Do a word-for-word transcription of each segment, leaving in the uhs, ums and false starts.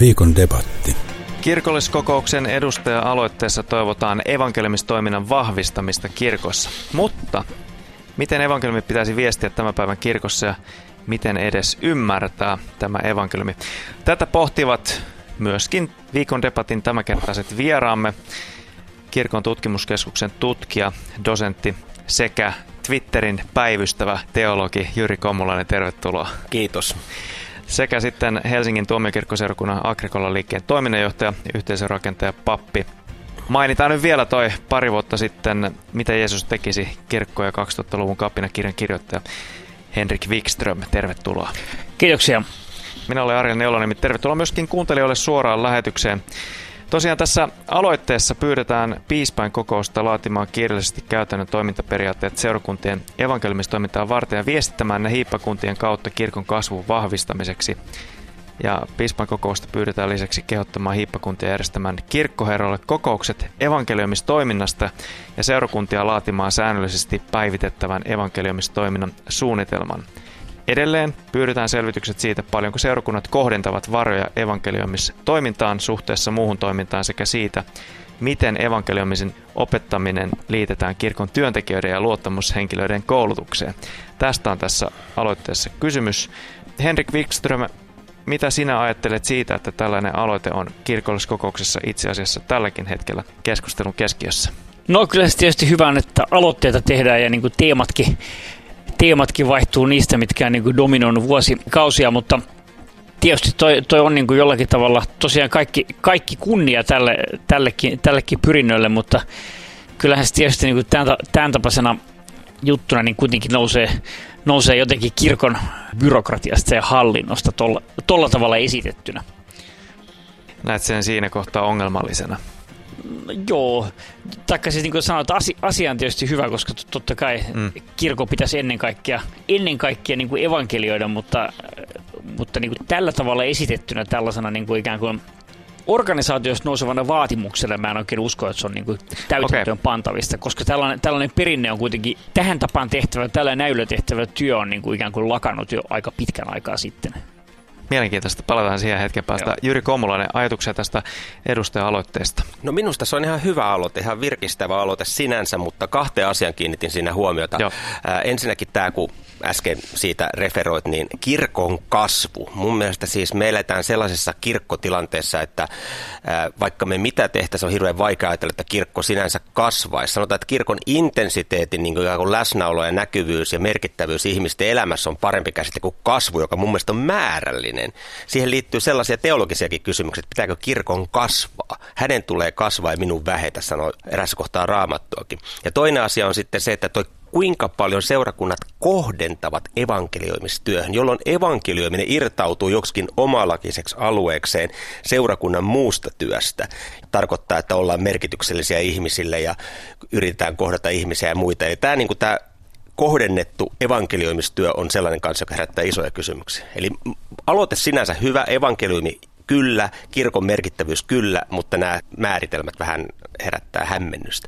Viikon debatti. Kirkolliskokouksen edustaja-aloitteessa toivotaan evankeliumistoiminnan vahvistamista kirkossa. Mutta miten evankeliumi pitäisi viestiä tämän päivän kirkossa ja miten edes ymmärtää tämä evankeliumi? Tätä pohtivat myöskin viikon debatin tämänkertaiset vieraamme, Kirkon tutkimuskeskuksen tutkija, dosentti sekä Twitterin päivystävä teologi Jyri Kommulainen. Tervetuloa. Kiitos. Sekä sitten Helsingin tuomiokirkkoseurakunnan Agrikolan liikkeen toiminnanjohtaja, yhteisörakentaja, pappi. Mainitaan nyt vielä toi pari vuotta sitten, mitä Jeesus tekisi kirkko- ja kaksituhattaluvun kapinakirjan kirjoittaja Henrik Wikström. Tervetuloa. Kiitoksia. Minä olen Arja Neuloniemi. Tervetuloa myöskin kuuntelijoille suoraan lähetykseen. Tosiaan tässä aloitteessa pyydetään piispain kokousta laatimaan kiireellisesti käytännön toimintaperiaatteet seurakuntien evankeliumistoimintaa varten ja viestittämään ne hiippakuntien kautta kirkon kasvun vahvistamiseksi. Ja piispain kokousta pyydetään lisäksi kehottamaan hiippakuntia järjestämään kirkkoherroille kokoukset evankeliumistoiminnasta ja seurakuntia laatimaan säännöllisesti päivitettävän evankeliumistoiminnan suunnitelman. Edelleen pyydetään selvitykset siitä, paljonko seurakunnat kohdentavat varoja evankeliumistoimintaan suhteessa muuhun toimintaan sekä siitä, miten evankeliumisen opettaminen liitetään kirkon työntekijöiden ja luottamushenkilöiden koulutukseen. Tästä on tässä aloitteessa kysymys. Henrik Wikström, mitä sinä ajattelet siitä, että tällainen aloite on kirkolliskokouksessa itse asiassa tälläkin hetkellä keskustelun keskiössä? No kyllä se tietysti hyvä on, että aloitteita tehdään ja niin kuin teematkin Teematkin vaihtuu niistä, mitkä on niin kuin dominoinut vuosikausia, mutta tietysti toi, toi on niin kuin jollakin tavalla tosiaan kaikki, kaikki kunnia tälle, tällekin, tällekin pyrinnölle, mutta kyllähän se tietysti niin kuin tämän, tämän tapaisena juttuna niin kuitenkin nousee, nousee jotenkin kirkon byrokratiasta ja hallinnosta tolla, tolla tavalla esitettynä. Näet sen siinä kohtaa ongelmallisena? No, joo, taikka siis niin kuin sanoit, asia on tietysti hyvä, koska totta kai mm. kirkko pitäisi ennen kaikkea, ennen kaikkea niin kuin evankelioida, mutta, mutta niin kuin tällä tavalla esitettynä tällaisena niin kuin ikään kuin organisaatiosta nousevana vaatimuksella mä en oikein usko, että se on niin kuin täytäntöön pantavista, koska tällainen, tällainen perinne on kuitenkin tähän tapaan tehtävä, tällainen näyllä tehtävä työ on niin kuin ikään kuin lakannut jo aika pitkän aikaa sitten. Mielenkiintoista. Palataan siihen hetken päästä. Joo. Jyri Kommulainen, ajatuksia tästä edustaja-aloitteesta? No minusta se on ihan hyvä aloite, ihan virkistävä aloite sinänsä, mutta kahteen asian kiinnitin siinä huomiota. Ää, ensinnäkin tämä, kun äsken siitä referoit, niin kirkon kasvu. Mun mielestä siis me eletään sellaisessa kirkkotilanteessa, että ää, vaikka me mitä tehtäisiin, on hirveän vaikea ajatella, että kirkko sinänsä kasvaisi. Sanotaan, että kirkon intensiteetin niin kuin läsnäolo ja näkyvyys ja merkittävyys ihmisten elämässä on parempi käsite kuin kasvu, joka mun mielestä on määrällinen. Siihen liittyy sellaisia teologisiakin kysymyksiä, että pitääkö kirkon kasvaa. Hänen tulee kasvaa ja minun vähetä, sanoo erässä kohtaa Raamattuakin. Ja toinen asia on sitten se, että toi kuinka paljon seurakunnat kohdentavat evankelioimistyöhön, jolloin evankelioiminen irtautuu joksikin omalakiseksi alueekseen seurakunnan muusta työstä. Tarkoittaa, että ollaan merkityksellisiä ihmisille ja yritetään kohdata ihmisiä ja muita. Eli tämä, niin kuin tämä kohdennettu evankelioimistyö on sellainen kanssa, joka herättää isoja kysymyksiä. Eli aloite sinänsä hyvä, evankeliumi kyllä, kirkon merkittävyys kyllä, mutta nämä määritelmät vähän herättää hämmennystä.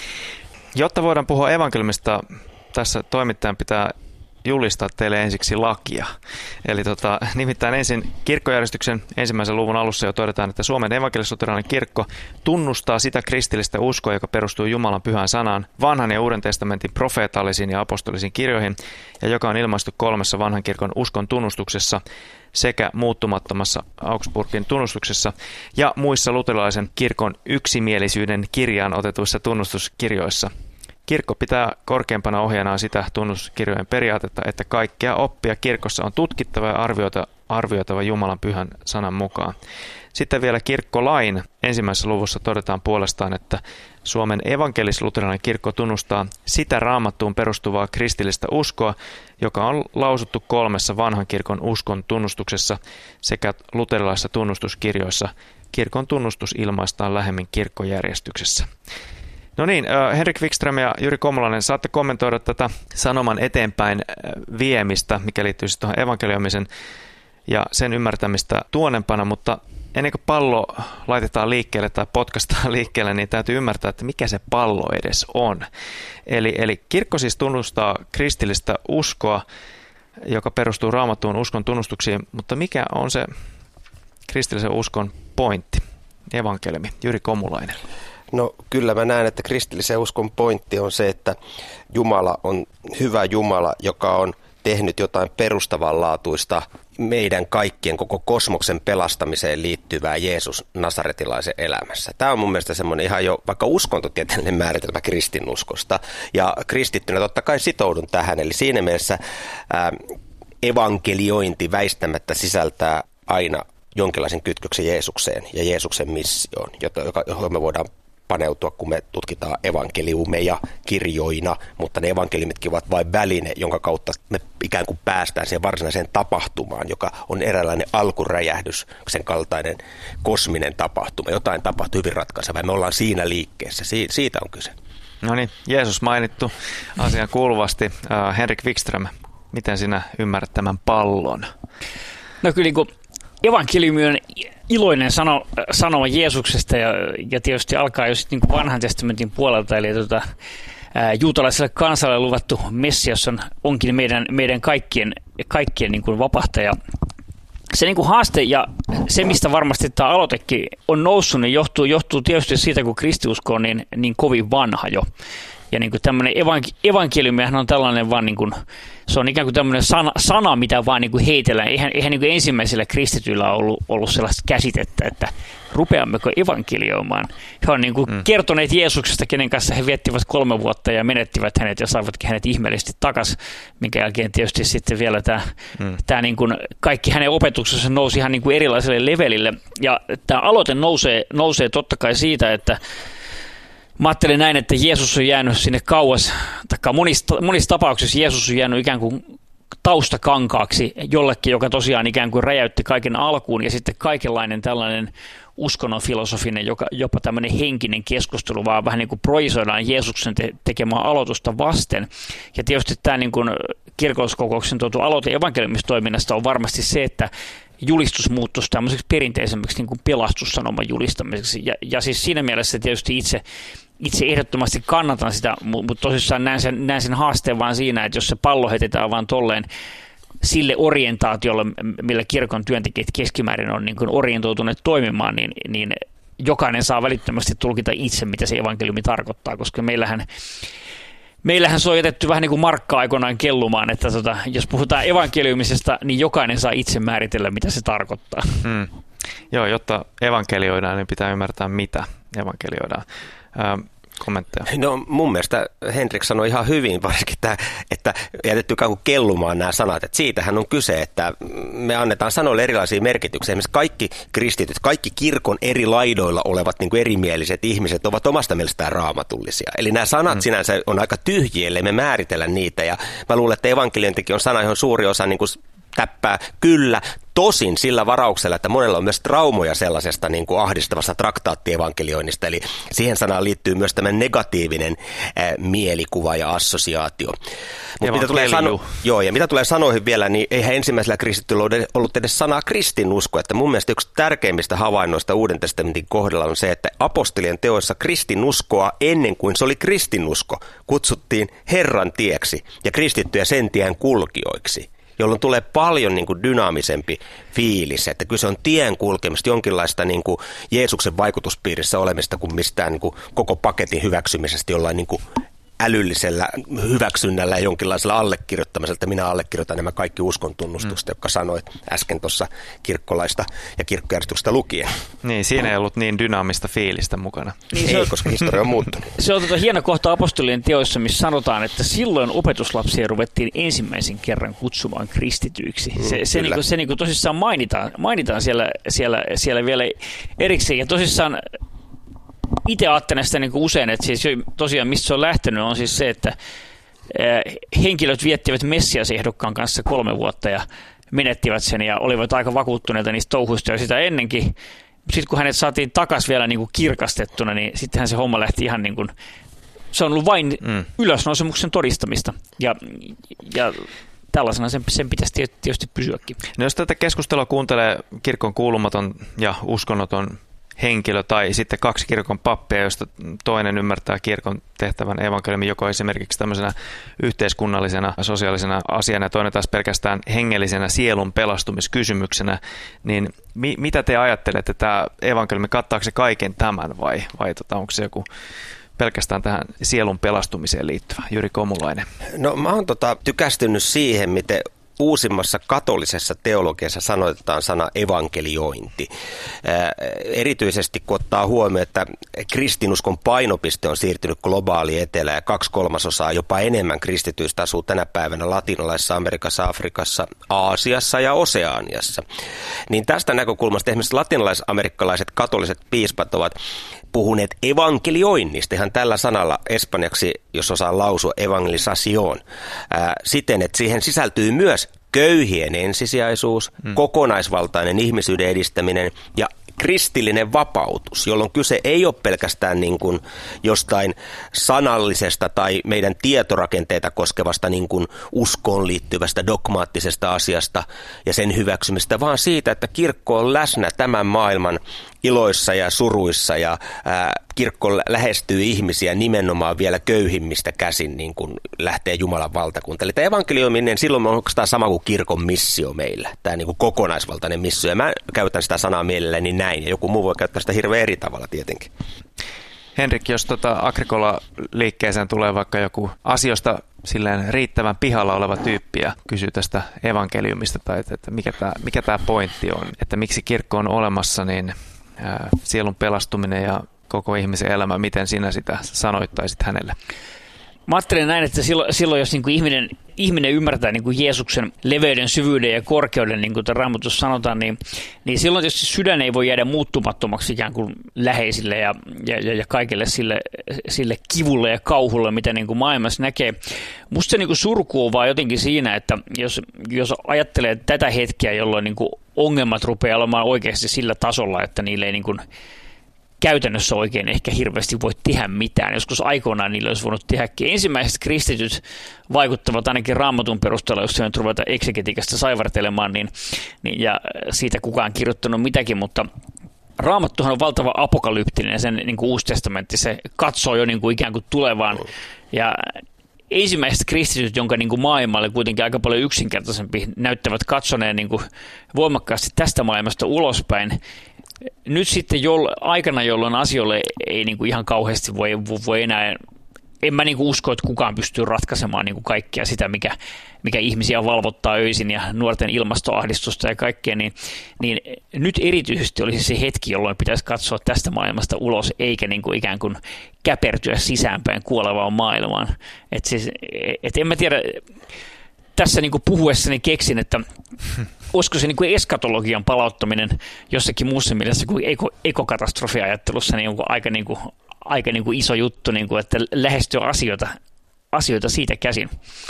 Jotta voidaan puhua evankeliumista, tässä toimittajan pitää julistaa teille ensiksi lakia. Eli tota, nimittäin ensin kirkkojärjestyksen ensimmäisen luvun alussa jo todetaan, että Suomen evankelis-luterilainen kirkko tunnustaa sitä kristillistä uskoa, joka perustuu Jumalan pyhään sanaan, vanhan ja uuden testamentin profeetallisiin ja apostolisiin kirjoihin, ja joka on ilmaistu kolmessa vanhan kirkon uskon tunnustuksessa sekä muuttumattomassa Augsburgin tunnustuksessa ja muissa luterilaisen kirkon yksimielisyyden kirjaan otetuissa tunnustuskirjoissa. Kirkko pitää korkeimpana ohjanaan sitä tunnustuskirjojen periaatetta, että kaikkea oppia kirkossa on tutkittava ja arvioitava, arvioitava Jumalan pyhän sanan mukaan. Sitten vielä kirkkolain ensimmäisessä luvussa todetaan puolestaan, että Suomen evankelis-luterilainen kirkko tunnustaa sitä Raamattuun perustuvaa kristillistä uskoa, joka on lausuttu kolmessa vanhan kirkon uskon tunnustuksessa sekä luterilaisissa tunnustuskirjoissa. Kirkon tunnustus ilmaistaan lähemmin kirkkojärjestyksessä. No niin, Henrik Wikström ja Jyri Kommulainen, saatte kommentoida tätä sanoman eteenpäin viemistä, mikä liittyy siis tuohon evankeliumisen ja sen ymmärtämistä tuonempana, mutta ennen kuin pallo laitetaan liikkeelle tai potkastaan liikkeelle, niin täytyy ymmärtää, että mikä se pallo edes on. Eli, eli kirkko siis tunnustaa kristillistä uskoa, joka perustuu Raamattuun uskon tunnustuksiin, mutta mikä on se kristillisen uskon pointti, evankeliumi? Jyri Komulainen. No kyllä mä näen, että kristillisen uskon pointti on se, että Jumala on hyvä Jumala, joka on tehnyt jotain perustavanlaatuista meidän kaikkien koko kosmoksen pelastamiseen liittyvää Jeesus nasaretilaisen elämässä. Tämä on mun mielestä semmoinen ihan jo vaikka uskontotieteellinen määritelmä kristinuskosta. Ja kristittynä totta kai sitoudun tähän. Eli siinä mielessä ää, evankeliointi väistämättä sisältää aina jonkinlaisen kytköksen Jeesukseen ja Jeesuksen missioon, jota, johon me voidaan paneutua, kun me tutkitaan evankeliumeja kirjoina, mutta ne evankeliumitkin ovat vain väline, jonka kautta me ikään kuin päästään siihen varsinaiseen tapahtumaan, joka on eräänlainen alkuräjähdys, sen kaltainen kosminen tapahtuma. Jotain tapahtuu hyvin ratkaisevaa. Me ollaan siinä liikkeessä. Si- siitä on kyse. No niin, Jeesus mainittu asiaan kuuluvasti. Uh, Henrik Wikström, miten sinä ymmärrät tämän pallon? No kyllä niin kuin evankeliumi on iloinen sano, sanoma Jeesuksesta ja, ja tietysti alkaa jo sitten niin vanhan testamentin puolelta, eli tuota, ää, juutalaiselle kansalle luvattu Messias on, onkin meidän, meidän kaikkien, kaikkien niin kuin vapahtaja. Se niin kuin haaste ja se, mistä varmasti tämä aloitekin on noussut, niin johtuu, johtuu tietysti siitä, kun kristiusko on niin, niin kovin vanha jo. Ja niin kuin tämmöinen evank- evankeliumihan on tällainen vaan niin kuin, se on ikään kuin tämmöinen sana, sana mitä vaan niin kuin heitellään. Eihän, eihän niin kuin ensimmäisillä kristityillä ollut, ollut sellaista käsitettä, että rupeammeko evankelioimaan. He on niin kuin mm. kertoneet Jeesuksesta, kenen kanssa he viettivät kolme vuotta ja menettivät hänet ja saivatkin hänet ihmeellisesti takaisin, minkä jälkeen tietysti sitten vielä tämä, mm. tämä niin kuin kaikki hänen opetuksensa nousi ihan niin kuin erilaiselle levelille. Ja tämä aloite nousee, nousee totta kai siitä, että mä ajattelen näin, että Jeesus on jäänyt sinne kauas, tai monissa, monissa tapauksissa Jeesus on jäänyt ikään kuin taustakankaaksi jollekin, joka tosiaan ikään kuin räjäytti kaiken alkuun, ja sitten kaikenlainen tällainen uskonnon filosofinen, joka, jopa tämmöinen henkinen keskustelu, vaan vähän niin kuin projisoidaan Jeesuksen te- tekemää aloitusta vasten. Ja tietysti tämä niin kuin kirkolliskokouksen tuotu aloite evankeliumistoiminnasta on varmasti se, että julistus muuttuisi tämmöiseksi perinteisemmäksi niin kuin pelastussanoman julistamiseksi. Ja, ja siis siinä mielessä tietysti itse, itse ehdottomasti kannatan sitä, mutta tosissaan näen sen, näen sen haasteen vaan siinä, että jos se pallo heitetään vaan tolleen sille orientaatiolle, millä kirkon työntekijät keskimäärin on niin kuin orientoituneet toimimaan, niin, niin jokainen saa välittömästi tulkita itse, mitä se evankeliumi tarkoittaa, koska meillähän Meillähän se on jätetty vähän niin kuin Markka aikoinaan kellumaan, että tota, jos puhutaan evankeliumisesta, niin jokainen saa itse määritellä, mitä se tarkoittaa. Mm. Joo, jotta evankelioidaan, niin pitää ymmärtää, mitä evankelioidaan. Ö, kommentteja. No mun mielestä Henrik sanoi ihan hyvin, varsinkin tämä, että jätetty ikään kuin kellumaan nämä sanat. Että siitähän on kyse, että me annetaan sanoille erilaisia merkityksiä. Esimerkiksi kaikki kristityt, kaikki kirkon eri laidoilla olevat niin kuin erimieliset ihmiset ovat omasta mielestään raamatullisia. Eli nämä sanat mm. sinänsä on aika tyhjiä, ellei me määritellä niitä. Ja mä luulen, että evankeliointikin on sana, johon suuri osa niin kuin täppää kyllä. Tosin sillä varauksella, että monella on myös traumoja sellaisesta niin kuin ahdistavasta traktaattievankelioinnista, eli siihen sanaan liittyy myös tämä negatiivinen ää, mielikuva ja assosiaatio. Mutta mitä tulee, sano- joo, ja mitä tulee sanoihin vielä, niin eihän ensimmäisellä kristityllä ole ollut edes sanaa kristinusko, että mun mielestä yksi tärkeimmistä havainnoista Uuden testamentin kohdalla on se, että apostolien teoissa kristinuskoa ennen kuin se oli kristinusko kutsuttiin Herran tieksi ja kristittyjä sen tien kulkijoiksi, jolloin tulee paljon niin kuin dynaamisempi fiilis, että kyse on tien kulkemista, jonkinlaista niin kuin Jeesuksen vaikutuspiirissä olemista kuin mistään niin kuin koko paketin hyväksymisestä jollain niin kuin älyllisellä hyväksynnällä ja jonkinlaisella allekirjoittamisella, että minä allekirjoitan nämä kaikki uskon tunnustusta, mm. jotka sanoit äsken tuossa kirkkolaista ja kirkkojärjestyksestä lukien. Niin, siinä ei ollut niin dynaamista fiilistä mukana. Niin, ei, on, koska historia on muuttunut. Se on tuota hieno kohta apostolien teoissa, missä sanotaan, että silloin opetuslapsia ruvettiin ensimmäisen kerran kutsumaan kristityiksi. Se, mm, se, niin se niin tosissaan mainitaan, mainitaan siellä, siellä, siellä vielä erikseen ja tosissaan itse ajattelen sitä niin kuin usein, että siis tosiaan mistä se on lähtenyt on siis se, että henkilöt viettivät Messias-ehdokkaan kanssa kolme vuotta ja menettivät sen ja olivat aika vakuuttuneita niistä touhuista ja sitä ennenkin. Sitten kun hänet saatiin takaisin vielä niin kuin kirkastettuna, niin sittenhän se homma lähti ihan niin kuin, se on ollut vain mm. ylösnousemuksen todistamista ja, ja tällaisena sen, sen pitäisi tietysti pysyäkin. No jos tätä keskustelua kuuntelee kirkon kuulumaton ja uskonnoton henkilö tai sitten kaksi kirkon pappia, josta toinen ymmärtää kirkon tehtävän evankeliumin joko esimerkiksi tämmöisenä yhteiskunnallisena sosiaalisena asiana ja toinen taas pelkästään hengellisenä sielun pelastumiskysymyksenä, niin mi- mitä te ajattelette, tämä evankeliumi, kattaako se kaiken tämän vai, vai tota, onko se joku pelkästään tähän sielun pelastumiseen liittyvä? Jyri Komulainen. No mä oon tota, tykästynyt siihen, miten uusimmassa katolisessa teologiassa sanotetaan sana evankeliointi. Ää, erityisesti kun ottaa huomioon, että kristinuskon painopiste on siirtynyt globaali etelään ja kaksi kolmasosaa jopa enemmän kristityistä asuu tänä päivänä latinalaisessa Amerikassa, Afrikassa, Aasiassa ja Oseaniassa. Niin tästä näkökulmasta esimerkiksi latinalaisamerikkalaiset katoliset piispat ovat puhuneet evankelioinnista, ihan tällä sanalla espanjaksi, jos osaa lausua evangelisación, ää, siten, että siihen sisältyy myös köyhien ensisijaisuus, mm. kokonaisvaltainen ihmisyyden edistäminen ja kristillinen vapautus, jolloin kyse ei ole pelkästään niin kuin jostain sanallisesta tai meidän tietorakenteita koskevasta niin kuin uskoon liittyvästä dogmaattisesta asiasta ja sen hyväksymistä, vaan siitä, että kirkko on läsnä tämän maailman iloissa ja suruissa ja ää, kirkko lähestyy ihmisiä nimenomaan vielä köyhimmistä käsin, niin kuin lähtee Jumalan valtakunta. Eli tämä evankeliuminen silloin on oikeastaan sama kuin kirkon missio meillä, tämä niin kuin kokonaisvaltainen missio. Ja mä käytän sitä sanaa mielelläni näin, ja joku muu voi käyttää sitä hirveän eri tavalla tietenkin. Henrik, jos tota Agricola-liikkeeseen tulee vaikka joku asioista silleen riittävän pihalla oleva tyyppi ja kysyy tästä evankeliumista tai että, että mikä tämä mikä tämä pointti on, että miksi kirkko on olemassa, niin ää, sielun pelastuminen ja koko ihmisen elämä, miten sinä sitä sanoittaisit hänelle? Mä ajattelen näin, että silloin, silloin jos niin kuin ihminen, ihminen ymmärtää niin kuin Jeesuksen leveyden, syvyyden ja korkeuden, niin kuin Raamatussa sanotaan, niin, niin silloin tietysti sydän ei voi jäädä muuttumattomaksi ikään kuin läheisille ja, ja, ja kaikille sille, sille kivulle ja kauhulle, mitä niin kuin maailmassa näkee. Musta se niin kuin surku on vaan jotenkin siinä, että jos, jos ajattelee tätä hetkeä, jolloin niin kuin ongelmat rupeaa olemaan oikeasti sillä tasolla, että niille ei niin kuin käytännössä oikein ehkä hirveästi voi tehdä mitään. Joskus aikoinaan niillä olisi voinut tehdäkin. Ensimmäiset kristityt vaikuttavat ainakin Raamatun perusteella, jos se nyt ruveta eksegetiikasta saivartelemaan, niin, niin, ja siitä kukaan kirjoittanut mitäkin, mutta Raamattuhan on valtava apokalyptinen, sen niin kuin Uusi testamentti, se katsoo jo niin kuin ikään kuin tulevaan. Ja ensimmäiset kristityt, jonka niin kuin maailmalle kuitenkin aika paljon yksinkertaisempi, näyttävät katsoneen niin kuin voimakkaasti tästä maailmasta ulospäin. Nyt sitten joll, aikana, jolloin asioille ei niin kuin ihan kauheasti voi, voi enää, en mä niin kuin usko, että kukaan pystyy ratkaisemaan niin kuin kaikkea sitä, mikä, mikä ihmisiä valvottaa öisin ja nuorten ilmastoahdistusta ja kaikkea, niin, niin nyt erityisesti olisi se hetki, jolloin pitäisi katsoa tästä maailmasta ulos, eikä niin kuin ikään kuin käpertyä sisäänpäin kuolevaan maailmaan. Et siis, et en mä tiedä, tässä niin kuin puhuessani keksin, että olisiko se niin kuin eskatologian palauttaminen jossakin muussa mielessä kuin eko, ekokatastrofiajattelussa niin aika, niin kuin, aika niin kuin iso juttu, niin kuin, että lähestyy asioita, asioita siitä käsin.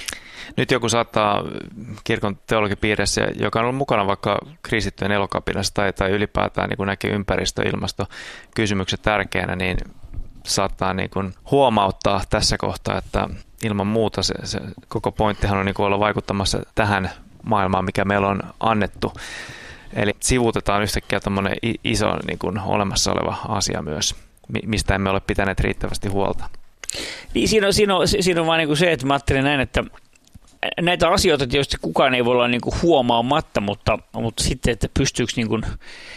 Nyt joku saattaa kirkon teologipiirissä, joka on ollut mukana vaikka kristittyjen elokapinassa tai, tai ylipäätään niin kuin näkee ympäristö- ja ilmastokysymykset tärkeänä, niin saattaa niin kuin huomauttaa tässä kohtaa, että ilman muuta se, se koko pointtihan on niin kuin olla vaikuttamassa tähän maailmaan, mikä meillä on annettu. Eli sivuutetaan yhtäkkiä tämmöinen iso niin kuin olemassa oleva asia myös, mistä emme ole pitäneet riittävästi huolta. Niin, siinä, on, siinä, on, siinä on vaan niin kuin se, että mä ajattelin näin, että näitä asioita tietysti kukaan ei voi olla niin kuin huomaamatta, mutta, mutta sitten, että pystyykö niin kuin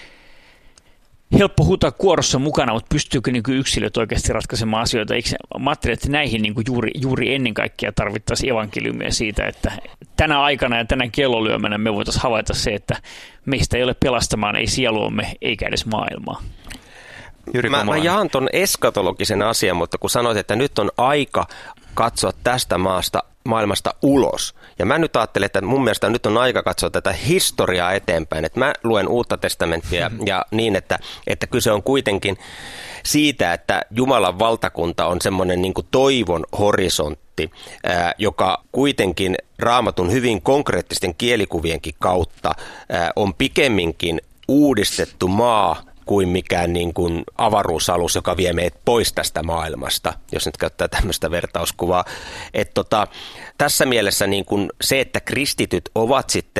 helppo huutaa kuorossa mukana, mutta pystyykö niin kuin yksilöt oikeasti ratkaisemaan asioita? Eikö, mä ajattelin, että näihin niin kuin juuri, juuri ennen kaikkea tarvittaisiin evankeliumia siitä, että tänä aikana ja tänä kellolyömänä me voitaisiin havaita se, että meistä ei ole pelastamaan ei sieluamme eikä edes maailmaa. Mä, mä jaan ton eskatologisen asian, mutta kun sanoit, että nyt on aika katsoa tästä maasta maailmasta ulos. Ja mä nyt ajattelen, että mun mielestä nyt on aika katsoa tätä historiaa eteenpäin. Että mä luen Uutta testamenttia ja niin, että, että kyse on kuitenkin siitä, että Jumalan valtakunta on semmoinen niin kuin toivon horisontti, ää, joka kuitenkin Raamatun hyvin konkreettisten kielikuvienkin kautta ää, on pikemminkin uudistettu maa kuin mikään niin kuin avaruusalus, joka vie meidät pois tästä maailmasta, jos nyt käyttää tämmöistä vertauskuvaa. Et tota, tässä mielessä niin kuin se, että kristityt ovat sitten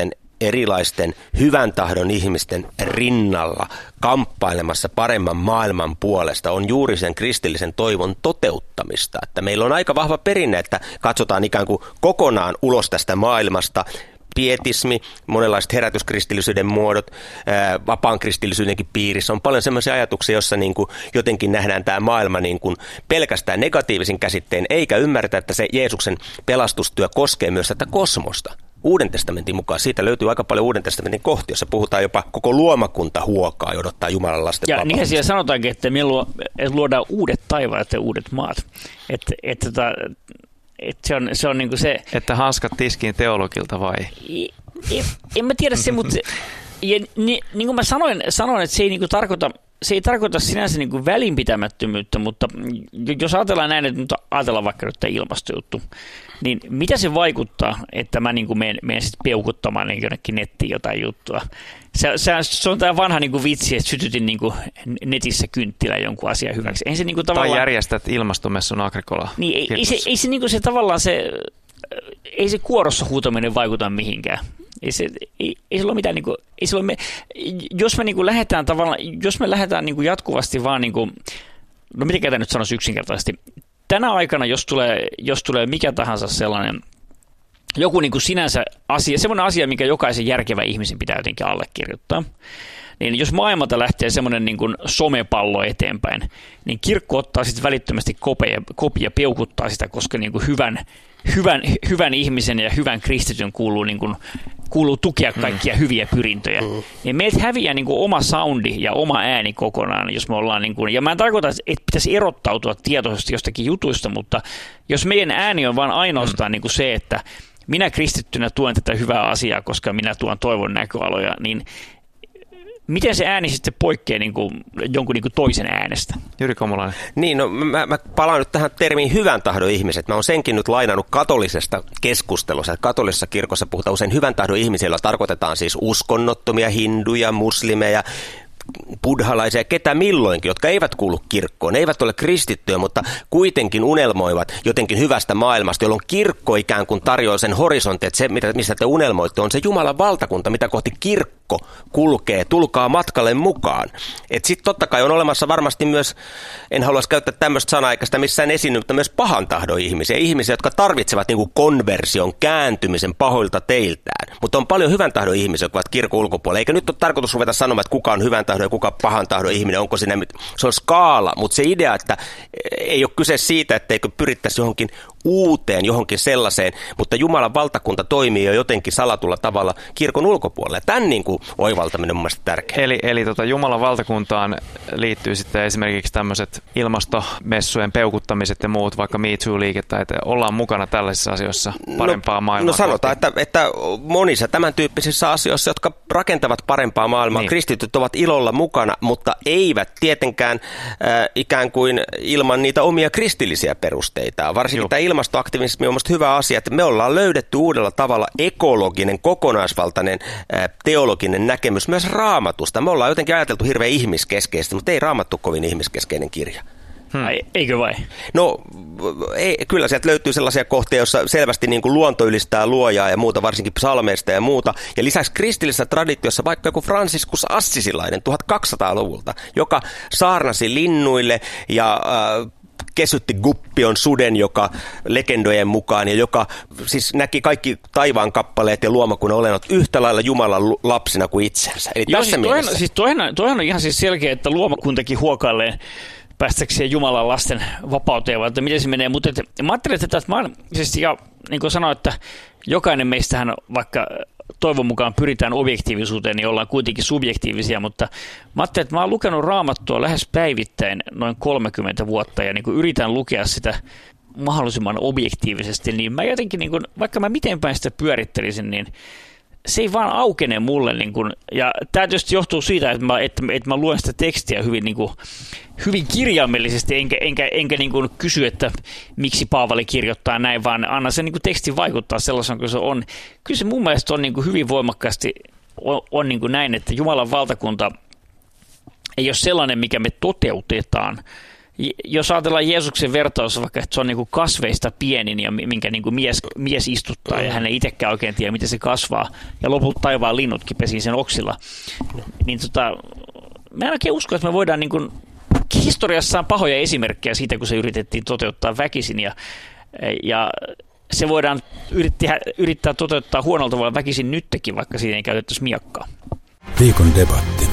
erilaisten hyvän tahdon ihmisten rinnalla kamppailemassa paremman maailman puolesta on juuri sen kristillisen toivon toteuttamista. Että meillä on aika vahva perinne, että katsotaan ikään kuin kokonaan ulos tästä maailmasta. Pietismi, monenlaiset herätyskristillisyyden muodot, ää, vapaan kristillisyydenkin piirissä on paljon sellaisia ajatuksia, joissa niin kuin jotenkin nähdään tämä maailma niin kuin pelkästään negatiivisin käsitteen, eikä ymmärretä, että se Jeesuksen pelastustyö koskee myös tätä kosmosta. Uuden testamentin mukaan siitä löytyy aika paljon Uuden testamentin kohti, jossa puhutaan jopa koko luomakunta huokaa ja odottaa Jumalan lasten ja vapautta. Ja niin siellä sanotaankin, että me luodaan uudet taivaat ja uudet maat. Että et, tota, et se on, se on niin kuin se... Että hanskat tiskiin teologilta vai? En, en mä tiedä se, mutta... Ja, niin, niin kuin mä sanoin, sanoin että se ei, niin kuin tarkoita, se ei tarkoita sinänsä niin kuin välinpitämättömyyttä, mutta jos ajatellaan näin, että nyt ajatellaan vaikka nyt tämä ilmastojuttu, niin mitä se vaikuttaa, että mä niin kuin menen, menen sitten peukuttamaan niin jonnekin nettiin jotain juttua. Se, se, se on tämä vanha niin kuin vitsi, että sytytin niin kuin netissä kynttilän jonkun asian hyväksi. Ei se, niin kuin tavallaan... Tai järjestät ilmastomessun Agricola. Niin, ei, ei, se, ei, se, niin kuin se tavallaan se... Ei se kuorossa huutaminen vaikuta mihinkään. Ei, se, ei, ei sillä ole mitään, niin kuin, ei sillä ole me, jos me niin kuin lähdetään tavallaan, jos me lähdetään niin kuin jatkuvasti vaan, niin kuin, no miten tämä nyt sanoisi yksinkertaisesti, tänä aikana, jos tulee, jos tulee mikä tahansa sellainen, joku niin kuin sinänsä asia, semmoinen asia, mikä jokaisen järkevä ihmisen pitää jotenkin allekirjoittaa, niin jos maailmalta lähtee semmoinen niin kuin somepallo eteenpäin, niin kirkko ottaa sitten välittömästi kopia, kopia peukuttaa sitä, koska niin kuin hyvän, hyvän, hyvän ihmisen ja hyvän kristityn kuuluu, niin kuin, kuuluu tukea kaikkia mm. hyviä pyrintöjä. Mm. Niin meiltä häviää niin kuin oma soundi ja oma ääni kokonaan, jos me ollaan niin kuin, ja mä en tarkoita, että pitäisi erottautua tietoisesti jostakin jutuista, mutta jos meidän ääni on vain ainoastaan mm. niin kuin se, että minä kristittynä tuen tätä hyvää asiaa, koska minä tuon toivon näköaloja, niin miten se ääni sitten poikkeaa niin kuin jonkun niin kuin toisen äänestä? Jyri Komulainen. Niin, no mä, mä palaan nyt tähän termiin hyvän tahdon ihmiset. Mä oon senkin nyt lainannut katolisesta keskustelusta. Katolisessa kirkossa puhutaan usein hyvän tahdon ihmisiä, joilla tarkoitetaan siis uskonnottomia, hinduja, muslimeja, buddhalaisia, ketä milloinkin, jotka eivät kuulu kirkkoon, eivät ole kristittyjä, mutta kuitenkin unelmoivat jotenkin hyvästä maailmasta, jolloin kirkko ikään kuin tarjoaa sen horisontin, että se, mistä te unelmoitte, on se Jumalan valtakunta, mitä kohti kirkko kulkee, tulkaa matkalle mukaan. Että sitten totta kai on olemassa varmasti myös, en haluaisi käyttää tämmöistä sanaa, eikä sitä missään esiinny, mutta myös pahan tahdon ihmisiä, ihmisiä, jotka tarvitsevat niin kuin konversion, kääntymisen pahoilta teiltään. Mutta on paljon hyvän tahdon ihmisiä, jotka ovat kirkon ulkopuolella, eikä nyt ole tarkoitus ruveta sanomaan, että kuka on hyvän tahdon ja kuka pahan tahdon ihminen, onko siinä, se on skaala, mutta se idea, että ei ole kyse siitä, etteikö pyrittäisi johonkin uuteen, johonkin sellaiseen, mutta Jumalan valtakunta toimii jo jotenkin salatulla tavalla kirkon ulkopuolella. Tämän niin kuin oivaltaminen on mun mielestä tärkeää. Eli, eli tota Jumalan valtakuntaan liittyy sitten esimerkiksi tämmöiset ilmastomessujen peukuttamiset ja muut, vaikka Me Too-liikettä, että ollaan mukana tällaisissa asioissa parempaa no, maailmaa. No sanotaan, että, että monissa tämän tyyppisissä asioissa, jotka rakentavat parempaa maailmaa, niin. Kristityt ovat ilolla mukana, mutta eivät tietenkään äh, ikään kuin ilman niitä omia kristillisiä perusteita. Varsinkin Juh. tämä ilmastoaktivismi on minusta hyvä asia, että me ollaan löydetty uudella tavalla ekologinen, kokonaisvaltainen äh, teologinen näkemys myös Raamatusta. Me ollaan jotenkin ajateltu hirveän ihmiskeskeistä, mutta ei Raamattu kovin ihmiskeskeinen kirja. Hmm. Ai, eikö vai? No ei, kyllä sieltä löytyy sellaisia kohtia, joissa selvästi niin kuin luonto ylistää luojaa ja muuta, varsinkin psalmeista ja muuta. Ja lisäksi kristillisessä traditiossa vaikka joku Franciscus Assisilainen tuhatkaksisataaluvulta, joka saarnasi linnuille ja äh, kesytti Guppion suden, joka legendojen mukaan, ja joka siis näki kaikki taivaan kappaleet ja luomakunnan olennot yhtä lailla Jumalan lapsina kuin itsensä. Eli Joo, tässä siis mielessä... toihan, siis toihan, toihan on ihan siis selkeä, että luomakuntakin huokailleen päästäkseen Jumalan lasten vapauteen, vai että miten se menee. Mutta et, mä ajattelin, että tässä maailmallisesti, ja niin kuin sanoin, että jokainen meistähän, vaikka toivon mukaan pyritään objektiivisuuteen, niin ollaan kuitenkin subjektiivisia, mutta mä ajattelin, että mä oon lukenut Raamattua lähes päivittäin noin kolmekymmentä vuotta, ja niin kuin yritän lukea sitä mahdollisimman objektiivisesti, niin mä jotenkin, niin kuin, vaikka mä miten päin sitä pyörittelisin, niin se ei vaan aukene mulle, niin kuin, ja tämä tietysti johtuu siitä, että mä, että, että mä luen sitä tekstiä hyvin, niin kuin, hyvin kirjaimellisesti, enkä, enkä, enkä niin kuin kysy, että miksi Paavali kirjoittaa näin, vaan anna sen niin kuin teksti vaikuttaa sellaisen kuin se on. Kyllä se mun mielestä on niin kuin hyvin voimakkaasti on, on niin kuin näin, että Jumalan valtakunta ei ole sellainen, mikä me toteutetaan jos ajatellaan Jeesuksen vertaus, vaikka että se on niin kuin kasveista pienin ja minkä niin kuin mies, mies istuttaa ja hän ei itsekään oikein tiedä, miten se kasvaa ja lopulta taivaan linnutkin pesii sen oksilla, niin tota, mä en oikein usko, että me voidaan niin kuin, historiassa on pahoja esimerkkejä siitä, kun se yritettiin toteuttaa väkisin ja, ja se voidaan yrittää, yrittää toteuttaa huonolla tavalla väkisin nytkin, vaikka siinä ei käytettäisi miakkaa. Viikon debatti.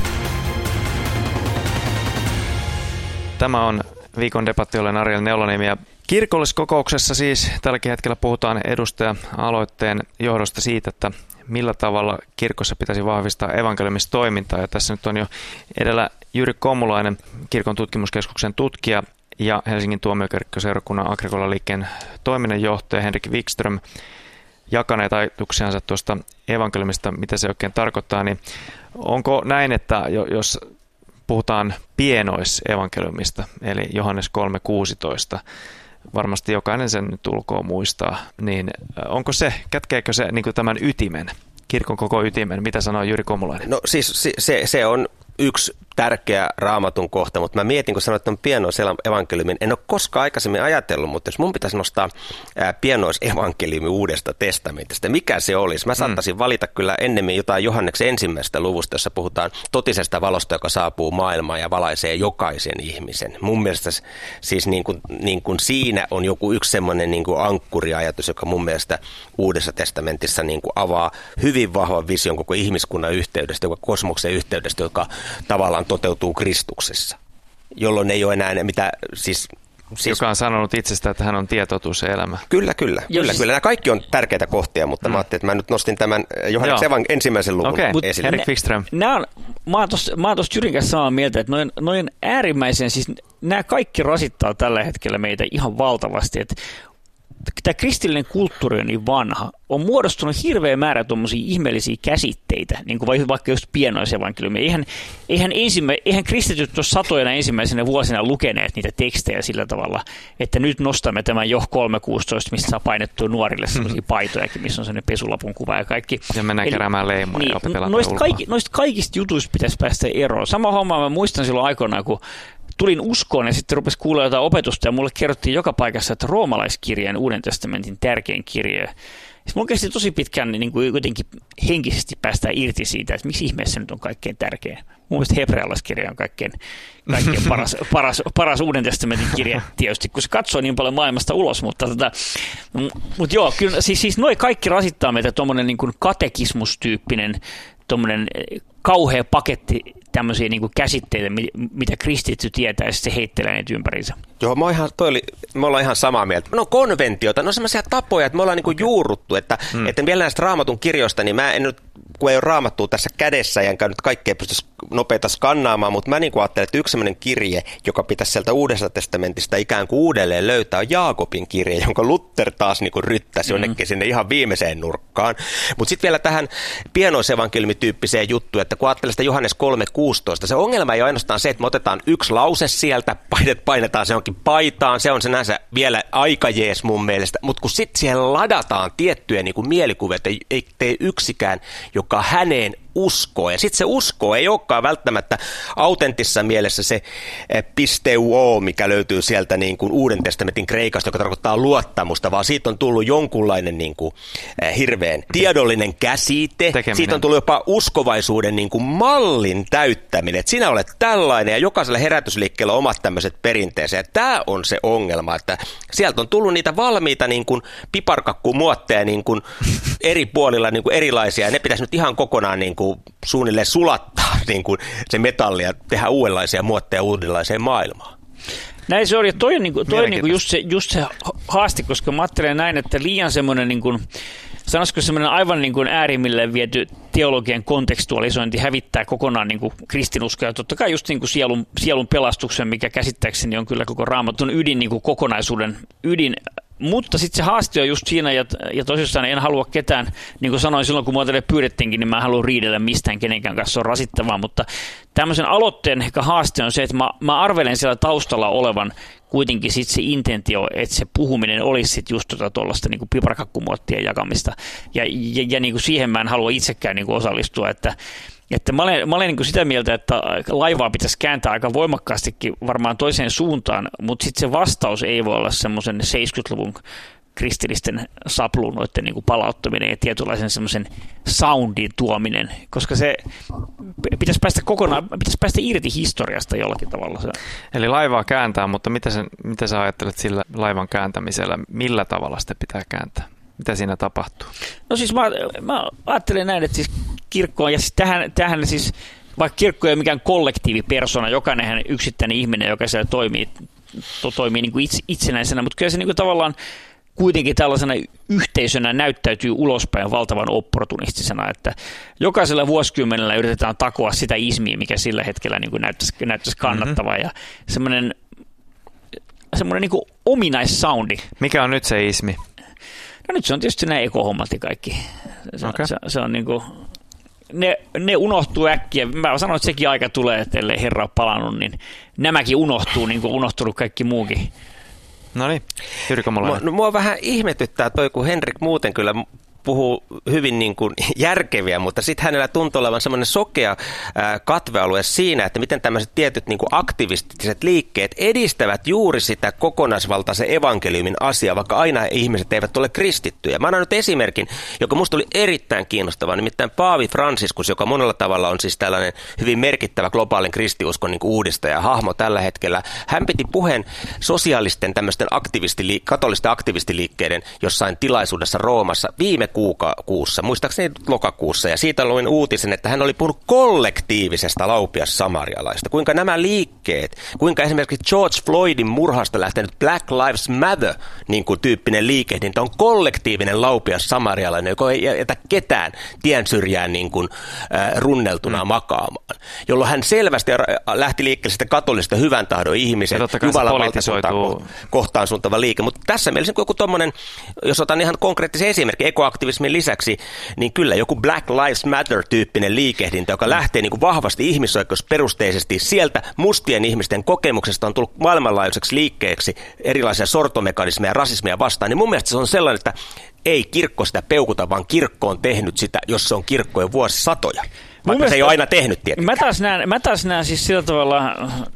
Tämä on Viikon debatti, olen Ariel Neulaniemi ja kirkolliskokouksessa siis tälläkin hetkellä puhutaan edustaja-aloitteen johdosta siitä, että millä tavalla kirkossa pitäisi vahvistaa evankeliumistoimintaa. Ja tässä nyt on jo edellä Jyri Kommulainen, Kirkon tutkimuskeskuksen tutkija ja Helsingin tuomiokirkkoseurakunnan Agrikola-liikkeen toiminnanjohtaja Henrik Wikström jakaneet ajatuksiansa tuosta evankeliumista, mitä se oikein tarkoittaa. Niin onko näin, että jos puhutaan pienoisevankeliumista, eli Johannes kolme kuusitoista, varmasti jokainen sen nyt ulkoa muistaa, niin onko se, kätkeekö se niin kuin tämän ytimen, kirkon koko ytimen, mitä sanoo Jyri Kommulainen? No siis se, se on yksi tärkeä Raamatun kohta, mutta mä mietin, kun sanoit, että on pienoisevankeliumin, en ole koskaan aikaisemmin ajatellut, mutta jos mun pitäisi nostaa pienoisevankeliumi Uudesta testamentista, mikä se olisi? Mä saattaisin valita kyllä ennemmin jotain Johanneksen ensimmäisestä luvusta, jossa puhutaan totisesta valosta, joka saapuu maailmaan ja valaisee jokaisen ihmisen. Mun mielestä siis niin kuin, niin kuin siinä on joku yksi semmoinen niin kuin ankkuriajatus, joka mun mielestä Uudessa testamentissa niin kuin avaa hyvin vahvan vision koko ihmiskunnan yhteydestä, joka kosmoksen yhteydestä, joka tavallaan toteutuu Kristuksessa, jolloin ei ole enää mitä siis... siis joka on sanonut itsestä, että hän on tie, totuus ja elämä. Kyllä, kyllä. kyllä, siis... kyllä. Nämä kaikki on tärkeitä kohtia, mutta mm. mä ajattelin, että mä nyt nostin tämän Johanneksen evan- ensimmäisen luvun okay. esille. Henrik Wikström. Nämä on, mä oon tuossa Jyrin kanssa samaa mieltä, että noin, noin äärimmäisen, siis nämä kaikki rasittaa tällä hetkellä meitä ihan valtavasti, että tämä kristillinen kulttuuri on niin vanha, on muodostunut hirveä määrä tuommoisia ihmeellisiä käsitteitä, niin kuin vaikka just pienoisevankeliumi. Eihän, eihän, ensimmä, eihän kristityt ole satoina ensimmäisenä vuosina lukeneet niitä tekstejä sillä tavalla, että nyt nostamme tämän jo kolme kuusitoista, mistä saa painettua nuorille sellaisia paitojakin, missä on sellainen pesulapun kuva ja kaikki. Ja mennään Eli, keräämään leimoja niin, ja opetellaan noista, kaikki, noista kaikista jutuista pitäisi päästä eroon. Sama homma mä muistan silloin aikoinaan, kun tulin uskoon ja sitten rupesi kuulla jotain opetusta ja mulle kerrottiin joka paikassa, että roomalaiskirjeen Uuden testamentin tärkein kirje. Sitten mulla kesti tosi pitkään niin kuin jotenkin henkisesti päästään irti siitä, että miksi ihmeessä nyt on kaikkein tärkein. Mun mielestä hebrealaiskirja on kaikkein, kaikkein paras, paras, paras Uuden testamentin kirje tietysti, kun se katsoo niin paljon maailmasta ulos. Mutta, tota, mutta joo, kyllä, siis, siis noi kaikki rasittaa meitä tuommoinen niin kuin katekismustyyppinen tuommoinen kauhea paketti tämmöisiä niin kuin käsitteitä, mitä kristitty tietää, ja se heittelee niitä ympäriinsä. Joo, mä ihan, toi oli, me ollaan ihan samaa mieltä. No konventiota, no semmoisia tapoja, että me ollaan niin kuin juurruttu, että, hmm. että vielä näistä Raamatun kirjoista, niin mä en nyt, kun ei ole Raamattua tässä kädessä, ja enkä nyt kaikkea pysty nopeita skannaamaan, mutta mä niin kuin ajattelen, että yksi semmoinen kirje, joka pitäisi sieltä Uudesta testamentista ikään kuin uudelleen löytää, on Jaakobin kirje, jonka Luther taas niin kuin ryttäsi jonnekin hmm. sinne ihan viimeiseen nurkkaan. Mutta sitten vielä tähän pienoisevankeliumityyppiseen juttuun, että kun ajattelee sitä Johannes kolme kuusitoista, se ongelma ei ole ainoastaan se, että me otetaan yksi lause sieltä, painetaan se onkin paitaan, se on sinänsä vielä aika jees mun mielestä, mutta kun sitten siihen ladataan tiettyjä niin kuin mielikuvia, että ei tee yksikään, joka häneen uskoo. Ja sitten se usko ei olekaan välttämättä autenttisessa mielessä se pisteuo, mikä löytyy sieltä niin kuin Uuden testamentin kreikasta, joka tarkoittaa luottamusta, vaan siitä on tullut jonkunlainen niin kuin, eh, hirveän tiedollinen käsite. Tekeminen. Siitä on tullut jopa uskovaisuuden niin kuin mallin täyttäminen. Että sinä olet tällainen ja jokaisella herätysliikkeellä on omat tämmöiset perinteensä. Ja tämä on se ongelma, että sieltä on tullut niitä valmiita niin kuin piparkakkumuotteja niin kuin eri puolilla niin kuin erilaisia. Ja ne pitäisi nyt ihan kokonaan niin kuin suunnilleen sulattaa niin kuin se metalli ja tehdä uudenlaisia muotteja uudenlaiseen maailmaan. Näin se on, ja toi on, niin kuin, toi on niin kuin just, se, just se haaste, koska mä ajattelen näin, että liian semmoinen, niin kuin, sanoisiko semmoinen aivan niin kuin äärimmilleen viety teologian kontekstualisointi hävittää kokonaan niin kuin kristinuskoa, ja totta kai just niin kuin sielun, sielun pelastuksen, mikä käsittääkseni on kyllä koko Raamatun ydin, niin kuin kokonaisuuden ydin. Mutta sitten se haaste on just siinä, ja, ja tosissaan en halua ketään, niin kuin sanoin silloin, kun mua teille pyydettiinkin, niin mä en halua riidellä mistään kenenkään kanssa, se on rasittavaa, mutta tämmöisen aloitteen ehkä haaste on se, että mä, mä arvelen siellä taustalla olevan kuitenkin sitten se intentio, että se puhuminen olisi sitten just tuollaista niin kuin piparkakkumuottien jakamista, ja, ja, ja niin kuin siihen mä en halua itsekään niin kuin osallistua, että Että mä olen, mä olen niin kuin sitä mieltä, että laivaa pitäisi kääntää aika voimakkaastikin varmaan toiseen suuntaan, mutta sitten se vastaus ei voi olla semmoisen seitsemänkymmentäluvun kristillisten sapluunoiden niin kuin palauttaminen ja tietynlaisen semmoisen soundin tuominen, koska se pitäisi päästä kokonaan, pitäisi päästä irti historiasta jollakin tavalla. Eli laivaa kääntää, mutta mitä, sen, mitä sä ajattelet sillä laivan kääntämisellä? Millä tavalla sitä pitää kääntää? Mitä siinä tapahtuu? No siis mä, mä ajattelen näin, että siis kirkko on, ja siis tähän, tähän siis, vaikka kirkko ei ole mikään kollektiivipersona, jokainen yksittäinen ihminen, joka siellä toimii, to, toimii niin kuin itse, itsenäisenä, mutta kyllä se niin kuin tavallaan kuitenkin tällaisena yhteisönä näyttäytyy ulospäin valtavan opportunistisena, että jokaisella vuosikymmenellä yritetään takoa sitä ismiä, mikä sillä hetkellä niin kuin näyttäisi, näyttäisi kannattavaa, mm-hmm. ja semmoinen, semmoinen niin kuin ominaissoundi. Mikä on nyt se ismi? No nyt se on tietysti nämä ekohommat ja kaikki. Se, okay. se, se on niin kuin, ne, ne unohtuu äkkiä. Mä sanon, että sekin aika tulee, että ellei herra ole palannut, niin nämäkin unohtuu, niin kuin unohtunut kaikki muukin. No niin, Jyrkö Molainen. Mua, mua vähän ihmetyttää toi, kun Henrik muuten kyllä puhuu hyvin niin kuin järkeviä, mutta sitten hänellä tuntuu olevan semmoinen sokea ää, katvealue siinä, että miten tämmöiset tietyt niin kuin aktivistiset liikkeet edistävät juuri sitä kokonaisvaltaisen evankeliumin asiaa, vaikka aina ihmiset eivät ole kristittyjä. Mä annan nyt esimerkin, joka musta oli erittäin kiinnostava, nimittäin Paavi Franciscus, joka monella tavalla on siis tällainen hyvin merkittävä globaalin kristiuskon niin kuin uudistaja hahmo tällä hetkellä. Hän piti puheen sosiaalisten tämmöisten aktivistili- katolisten aktivistiliikkeiden jossain tilaisuudessa Roomassa viime kuussa, muistaakseni lokakuussa, ja siitä luin uutisen, että hän oli puhunut kollektiivisesta laupias-samarialaista. Kuinka nämä liikkeet, kuinka esimerkiksi George Floydin murhasta lähtenyt Black Lives Matter niin kuin tyyppinen liikehdintä on kollektiivinen laupias-samarialainen, joka ei jätä ketään tien syrjään niin kuin, äh, runneltuna mm. makaamaan, jolloin hän selvästi lähti liikkeelle sitä katolista hyvän tahdon ihmisen, Jumalan valtakuntaa kohtaan suuntava liike. Mutta tässä mielessä joku tommonen, jos otan ihan konkreettisen esimerkin, ekoaktiivismin lisäksi, niin kyllä joku Black Lives Matter-tyyppinen liikehdintä, joka lähtee niin kuin vahvasti ihmisoikeusperusteisesti sieltä mustien ihmisten kokemuksesta on tullut maailmanlaajuiseksi liikkeeksi erilaisia sortomekanismeja ja rasismia vastaan, niin mun mielestä se on sellainen, että ei kirkko sitä peukuta, vaan kirkko on tehnyt sitä, jos se on kirkko jo vuosisatoja. Vaikka se ei ole aina tehnyt tietenkin. Mä taas näen, mä taas näen siis sillä tavalla,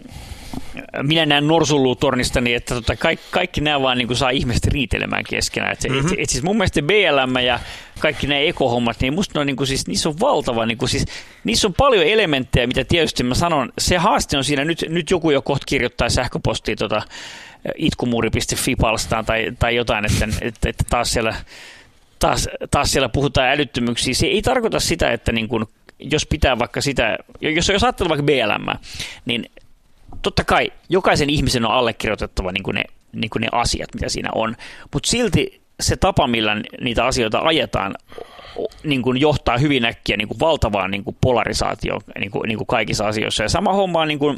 minä näen norsunluutornistani, että tota kaikki, kaikki nämä vaan niin kuin saa ihmiset riitelemään keskenään. Et, mm-hmm. et, et siis mun mielestä B L M ja kaikki nämä ekohommat, niin musta on, niin kuin, siis, niissä on valtava, niin kuin, siis, niissä on paljon elementtejä, mitä tietysti mä sanon. Se haaste on siinä, nyt, nyt joku jo kohta kirjoittaa sähköpostia tota, itkumuuri piste fi palstaan tai, tai jotain, että, että, että taas, siellä, taas, taas siellä puhutaan älyttömyyksiä. Se ei tarkoita sitä, että niin kuin, jos pitää vaikka sitä, jos, jos ajattelee vaikka B L M, niin totta kai jokaisen ihmisen on allekirjoitettava niin kuin ne, niin kuin ne asiat, mitä siinä on, mutta silti se tapa, millä niitä asioita ajetaan, niin kuin johtaa hyvin äkkiä niin kuin valtavaan niin kuin polarisaatioon niin kuin, niin kuin kaikissa asioissa. Ja sama homma on niin kuin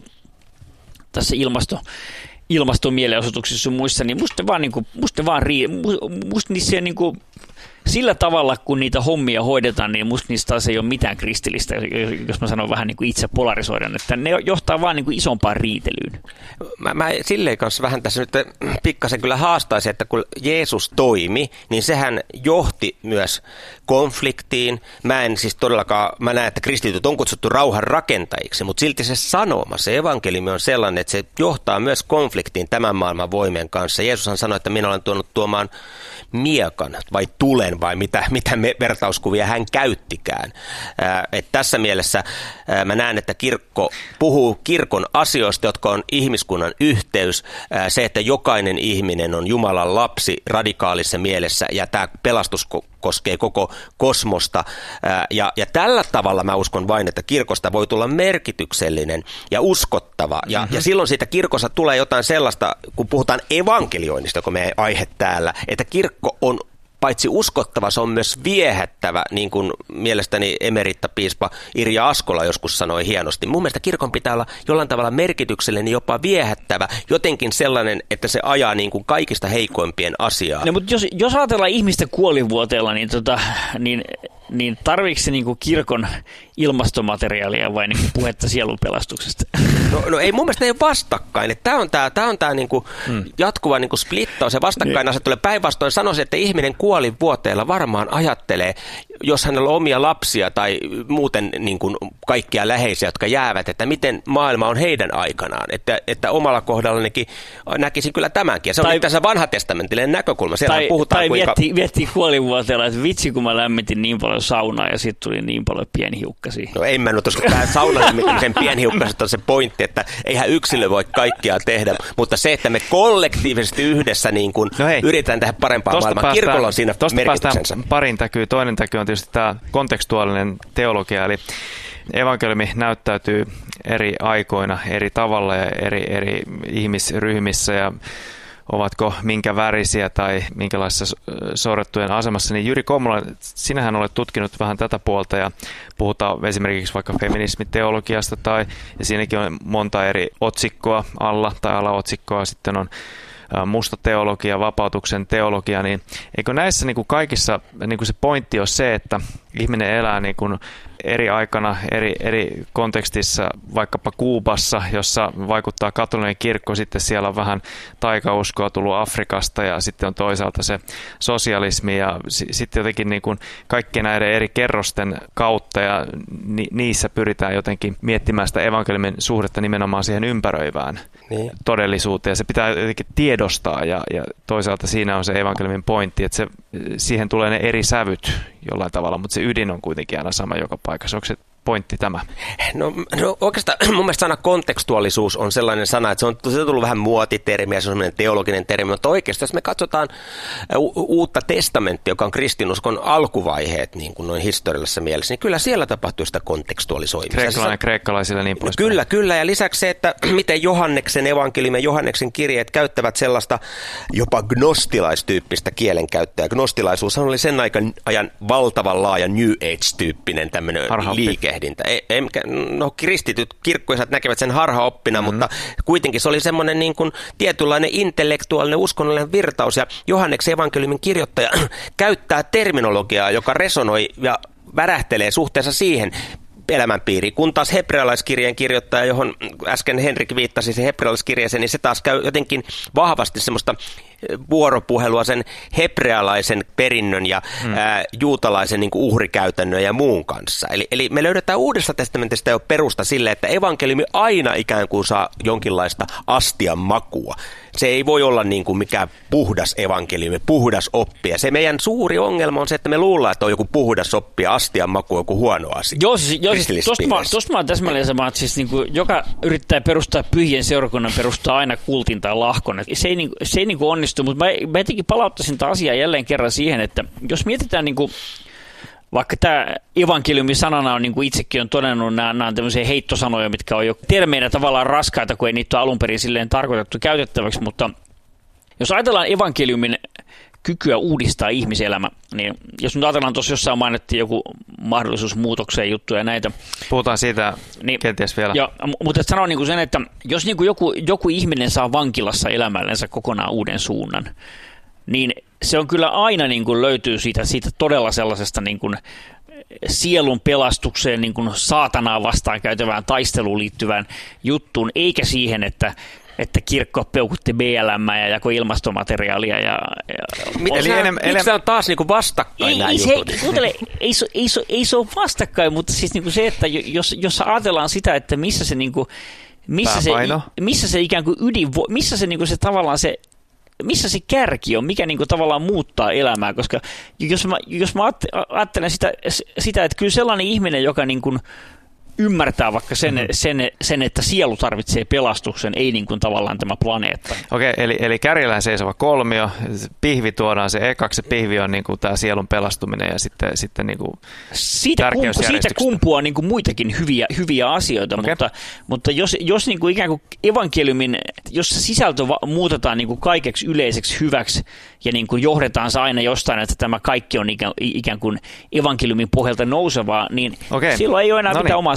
tässä ilmasto, ilmastomielenosoituksissa ja muissa, niin musta vaan, niin kuin, musta vaan rii, musta niissä niin kuin, sillä tavalla, kun niitä hommia hoidetaan, niin musta niistä taas ei ole mitään kristillistä, jos mä sanon vähän niin kuin itse polarisoidan, että ne johtaa vaan niin kuin isompaan riitelyyn. Mä, mä silleen kanssa vähän tässä nyt pikkasen kyllä haastaisin, että kun Jeesus toimi, niin sehän johti myös konfliktiin. Mä en siis todellakaan, mä näen, että kristityt on kutsuttu rauhan rakentajiksi, mutta silti se sanoma, se evankeliumi on sellainen, että se johtaa myös konfliktiin tämän maailman voimien kanssa. Jeesushan sanoi, että minä olen tuonut tuomaan miekan vai tulen vai mitä, mitä me vertauskuvia hän käyttikään. Ää, et tässä mielessä ää, mä näen, että kirkko puhuu kirkon asioista, jotka on ihmiskunnan yhteys. Ää, se, että jokainen ihminen on Jumalan lapsi radikaalisessa mielessä ja tämä pelastus koskee koko kosmosta. Ää, ja, ja tällä tavalla mä uskon vain, että kirkosta voi tulla merkityksellinen ja uskottava. Ja, mm-hmm. ja silloin siitä kirkosta tulee jotain sellaista, kun puhutaan evankelioinnista, kun meidän aihe täällä, että kirkko on paitsi uskottava, se on myös viehättävä, niin kuin mielestäni emerittapiispa Irja Askola joskus sanoi hienosti. Mun mielestä kirkon pitää olla jollain tavalla merkityksellinen, jopa viehättävä, jotenkin sellainen, että se ajaa niin kuin kaikista heikoimpien asiaa. No, mutta jos, jos ajatellaan ihmistä kuolivuoteella, niin, tota, niin, niin tarviiko se niin kuin kirkon ilmastomateriaalia vai niin puhetta sielunpelastuksesta? No, no ei mun mielestä ei ole vastakkain. Tämä on tämä, tämä on tämä niin kuin hmm. jatkuva niin kuin splittaus ja vastakkainasettelu. Päinvastoin sanoisin, että ihminen kuolinvuoteella varmaan ajattelee, jos hänellä on omia lapsia tai muuten niin kuin kaikkia läheisiä, jotka jäävät, että miten maailma on heidän aikanaan. Että, että omalla kohdallanikin näkisin kyllä tämänkin. Ja se on tai, tässä vanhatestamentillinen näkökulma. Siellä tai puhutaan tai kuinka... miettii, miettii kuolinvuoteella, että vitsi kun mä lämmitin niin paljon saunaa ja sitten tuli niin paljon pienhiukkasia. No en mä nyt, koska tämä saunan lämmittämisen pienhiukkaset on se pointti, että eihän yksilö voi kaikkea tehdä, mutta se, että me kollektiivisesti yhdessä niin kuin no yritetään tehdä parempaa maailmaa. Kirkolla on siinä merkityksensä. Parin täkyy. Toinen täky on tietysti tämä kontekstuaalinen teologia, eli evankeliumi näyttäytyy eri aikoina eri tavalla ja eri, eri ihmisryhmissä ja ovatko minkä värisiä tai minkälaisessa sorrettujen asemassa, niin Jyri Kommola, sinähän olet tutkinut vähän tätä puolta ja puhutaan esimerkiksi vaikka feminismiteologiasta tai ja siinäkin on monta eri otsikkoa alla tai alaotsikkoa, sitten on musta teologia, vapautuksen teologia, niin eikö näissä niin kuin kaikissa niin kuin se pointti on se, että ihminen elää niin kuin eri aikana, eri, eri kontekstissa, vaikkapa Kuubassa, jossa vaikuttaa katolinen kirkko, sitten siellä on vähän taikauskoa tullut Afrikasta ja sitten on toisaalta se sosialismi ja s- sitten jotenkin niin kuin kaikkien näiden eri kerrosten kautta ja ni- niissä pyritään jotenkin miettimään sitä evankeliumin suhdetta nimenomaan siihen ympäröivään niin. todellisuuteen. Se pitää jotenkin tiedostaa ja, ja toisaalta siinä on se evankeliumin pointti, että se, siihen tulee ne eri sävyt jollain tavalla, mutta se ydin on kuitenkin aina sama joka paikassa. Onko se pointti tämä? No, no oikeastaan mun mielestä sana kontekstuaalisuus on sellainen sana, että se on, se on tullut vähän muotitermi ja se on sellainen teologinen termi, mutta oikeasti jos me katsotaan u- uutta testamenttia, joka on kristinuskon alkuvaiheet niin kuin noin historiallisessa mielessä, niin kyllä siellä tapahtuu sitä kontekstualisoimista. Kreikkalainen kreikkalaisilla niin pois. Kyllä, kyllä ja lisäksi se, että miten Johanneksen evankeliumi ja Johanneksen kirjeet käyttävät sellaista jopa gnostilaistyyppistä kielenkäyttöä. Gnostilaisuus oli sen aikan ajan valtavan laaja New Age-tyyppinen tämmöinen liike. No kristityt kirkkoisat näkevät sen harhaoppina, mm-hmm. mutta kuitenkin se oli semmoinen niin kuin tietynlainen intellektuaalinen uskonnollinen virtaus ja Johanneksen evankeliumin kirjoittaja käyttää terminologiaa, joka resonoi ja värähtelee suhteessa siihen elämänpiiriin, kun taas hebrealaiskirjeen kirjoittaja, johon äsken Henrik viittasi se hebrealaiskirjeeseen, niin se taas käy jotenkin vahvasti semmoista vuoropuhelua sen hebrealaisen perinnön ja hmm. ää, juutalaisen niin kuin uhrikäytännön ja muun kanssa. Eli, eli me löydetään Uudesta testamentista jo perusta sille, että evankeliumi aina ikään kuin saa jonkinlaista astian makua. Se ei voi olla niin kuin mikään puhdas evankeliumi, puhdas oppi. Ja se meidän suuri ongelma on se, että me luullaan, että on joku puhdas oppi ja astian maku joku huono asia. Joo, siis, joo, siis tuosta mä, tosta mä oon täsmälleen sama, että siis niin kuin, joka yrittää perustaa pyhien seurakunnan, perustaa aina kultin tai lahkon. Se ei, niin, se ei niin kuin onnistu, mutta mä, mä jotenkin palauttaisin tätä asiaa jälleen kerran siihen, että jos mietitään niin kuin vaikka tämä evankeliumi sanana on, niin kuin itsekin on todennut, nämä, nämä on tämmöisiä heittosanoja, mitkä on jo termeinä tavallaan raskaita, kun ei niitä ole alun perin silleen tarkoitettu käytettäväksi, mutta jos ajatellaan evankeliumin kykyä uudistaa ihmiselämä, niin jos nyt ajatellaan tuossa jossain mainittiin joku mahdollisuus muutokseen juttuja ja näitä. Puhutaan siitä niin, kenties vielä. Jo, mutta et sanon niin kuin sen, että jos niin kuin joku, joku ihminen saa vankilassa elämällensä kokonaan uuden suunnan, niin se on kyllä aina niin kuin löytyy siitä, siitä todella sellaisesta niin kuin sielun pelastukseen, niin kuin saatanaa vastaan käytävään taisteluun liittyvään juttuun, eikä siihen, että että kirkko peukutti B L M ja jakoi ilmastomateriaalia. Ja, ja Eli enemmän, miksi se on taas niinku vastakkain ei, nämä ei jutut? Se, kuuntele, ei, se, ei, se, ei se ole vastakkain, mutta siis niinku se, että jos, jos ajatellaan sitä, että missä se, niinku, missä se, missä se ikään kuin ydin, missä se, niinku se tavallaan se, missä se kärki on, mikä niinku tavallaan muuttaa elämää, koska jos mä, jos mä ajattelen sitä, sitä, että kyllä sellainen ihminen, joka niinku ymmärtää vaikka sen, mm-hmm. sen, sen, että sielu tarvitsee pelastuksen, ei niin kuin tavallaan tämä planeetta. Okei, okay, eli, eli kärjellään seisova kolmio, pihvi tuodaan se ekaksi, se pihvi on niin kuin tämä sielun pelastuminen ja sitten, sitten niin kuin siitä, kumpu, siitä kumpuaa niin kuin muitakin hyviä, hyviä asioita, okay. mutta, mutta jos, jos niin kuin ikään kuin evankeliumin, jos se sisältö va- muutetaan niin kuin kaikeksi yleiseksi hyväksi ja niin kuin johdetaan se aina jostain, että tämä kaikki on ikään, ikään kuin evankeliumin pohjalta nousevaa, niin okay. silloin ei ole enää no mitään niin. omaa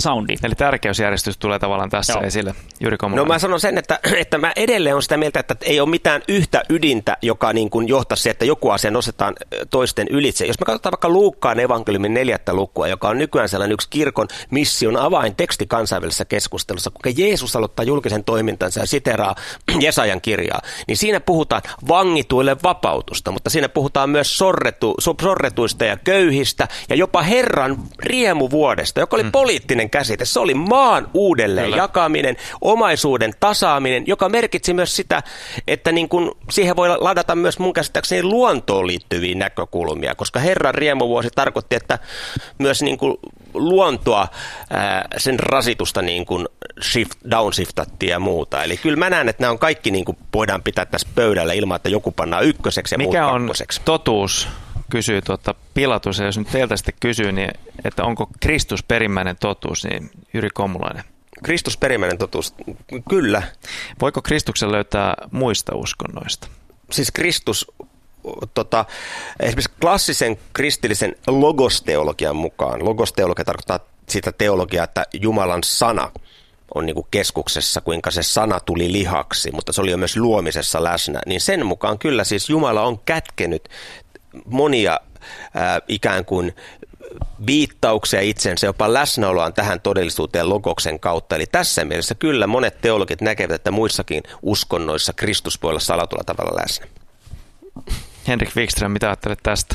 soundi. Eli tärkeysjärjestys tulee tavallaan tässä Joo. esille. Jyri Komulainen. No mä sanon sen, että, että mä edelleen olen sitä mieltä, että ei ole mitään yhtä ydintä, joka niin kuin johtaisi siihen, että joku asia nostetaan toisten ylitse. Jos me katsotaan vaikka Luukkaan evankeliumin neljättä lukua, joka on nykyään sellainen yksi kirkon mission avainteksti kansainvälisessä keskustelussa, kun Jeesus aloittaa julkisen toimintansa ja siteraa Jesajan kirjaa, niin siinä puhutaan vangituille vapautusta, mutta siinä puhutaan myös sorretu, sorretuista ja köyhistä ja jopa Herran riemuvuodesta, joka oli mm. poliittinen käsite. Se oli maan uudelleen Kyllä. jakaminen, omaisuuden tasaaminen, joka merkitsi myös sitä, että niin kuin siihen voi ladata myös mun käsittääkseni luontoon liittyviä näkökulmia, koska Herran riemuvuosi tarkoitti, että myös niin kuin luontoa, ää, sen rasitusta niin kuin shift, downshiftattiin ja muuta. Eli kyllä mä näen, että nämä on kaikki niin kuin voidaan pitää tässä pöydällä ilman, että joku pannaan ykköseksi ja Mikä muut kakkoseksi. Mikä on totuus, kysyy tuota Pilatus, ja jos nyt teiltä sitten kysyy, niin että onko Kristus perimmäinen totuus, niin Jyri Komulainen. Kristus perimmäinen totuus, kyllä. Voiko Kristuksen löytää muista uskonnoista? Siis Kristus, tota, esimerkiksi klassisen kristillisen logosteologian mukaan, logosteologia tarkoittaa sitä teologiaa, että Jumalan sana on niin kuin keskuksessa, kuinka se sana tuli lihaksi, mutta se oli jo myös luomisessa läsnä, niin sen mukaan kyllä siis Jumala on kätkenyt monia ää, ikään kuin viittauksia itsensä, jopa läsnäoloaan tähän todellisuuteen logoksen kautta. Eli tässä mielessä kyllä monet teologit näkevät, että muissakin uskonnoissa Kristus voi olla salatulla tavalla läsnä. Henrik Wikström, mitä ajattelet tästä?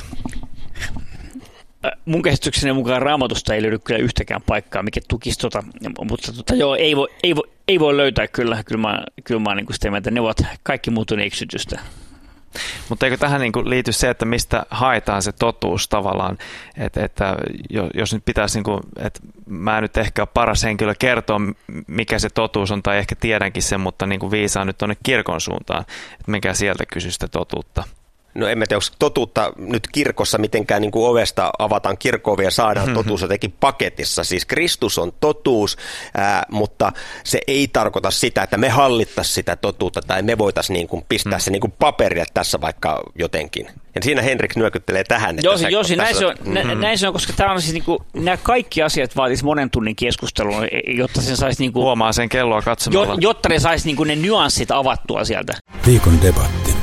Mun käsitykseni mukaan Raamatusta ei löydy kyllä yhtäkään paikkaa, mikä tukisi tota, mutta tota, joo, ei voi, ei, voi, ei voi löytää kyllä. Kyllä mä, kyllä mä niin kuin sitä mieltä, ne ovat kaikki muuttuneet eksytystä. Mutta eikö tähän niin kuin liity se, että mistä haetaan se totuus tavallaan, että, että jos nyt pitäisi, niin kuin, että mä nyt ehkä ole paras henkilö kertoa, mikä se totuus on, tai ehkä tiedänkin sen, mutta niin kuin viisaan nyt tuonne kirkon suuntaan, että mikä sieltä kysyy sitä totuutta. No emme tiedä, onko totuutta nyt kirkossa mitenkään niin kuin ovesta avataan kirkko-ovia ja saadaan totuus jotenkin paketissa. Siis Kristus on totuus, ää, mutta se ei tarkoita sitä, että me hallittaisiin sitä totuutta tai me voitaisiin niin kuin pistää se niin kuin paperia tässä vaikka jotenkin. Ja siinä Henrik nyökyttelee tähän. Että Josi, Josi näin, se on, mm-hmm. näin se on, koska tämä on siis niin kuin, nämä kaikki asiat vaatisi monen tunnin keskustelun, jotta sen saisi niin kuin, huomaa sen kelloa katsomalla. Jotta ne saisi niin kuin ne nyanssit avattua sieltä. Viikon debatti.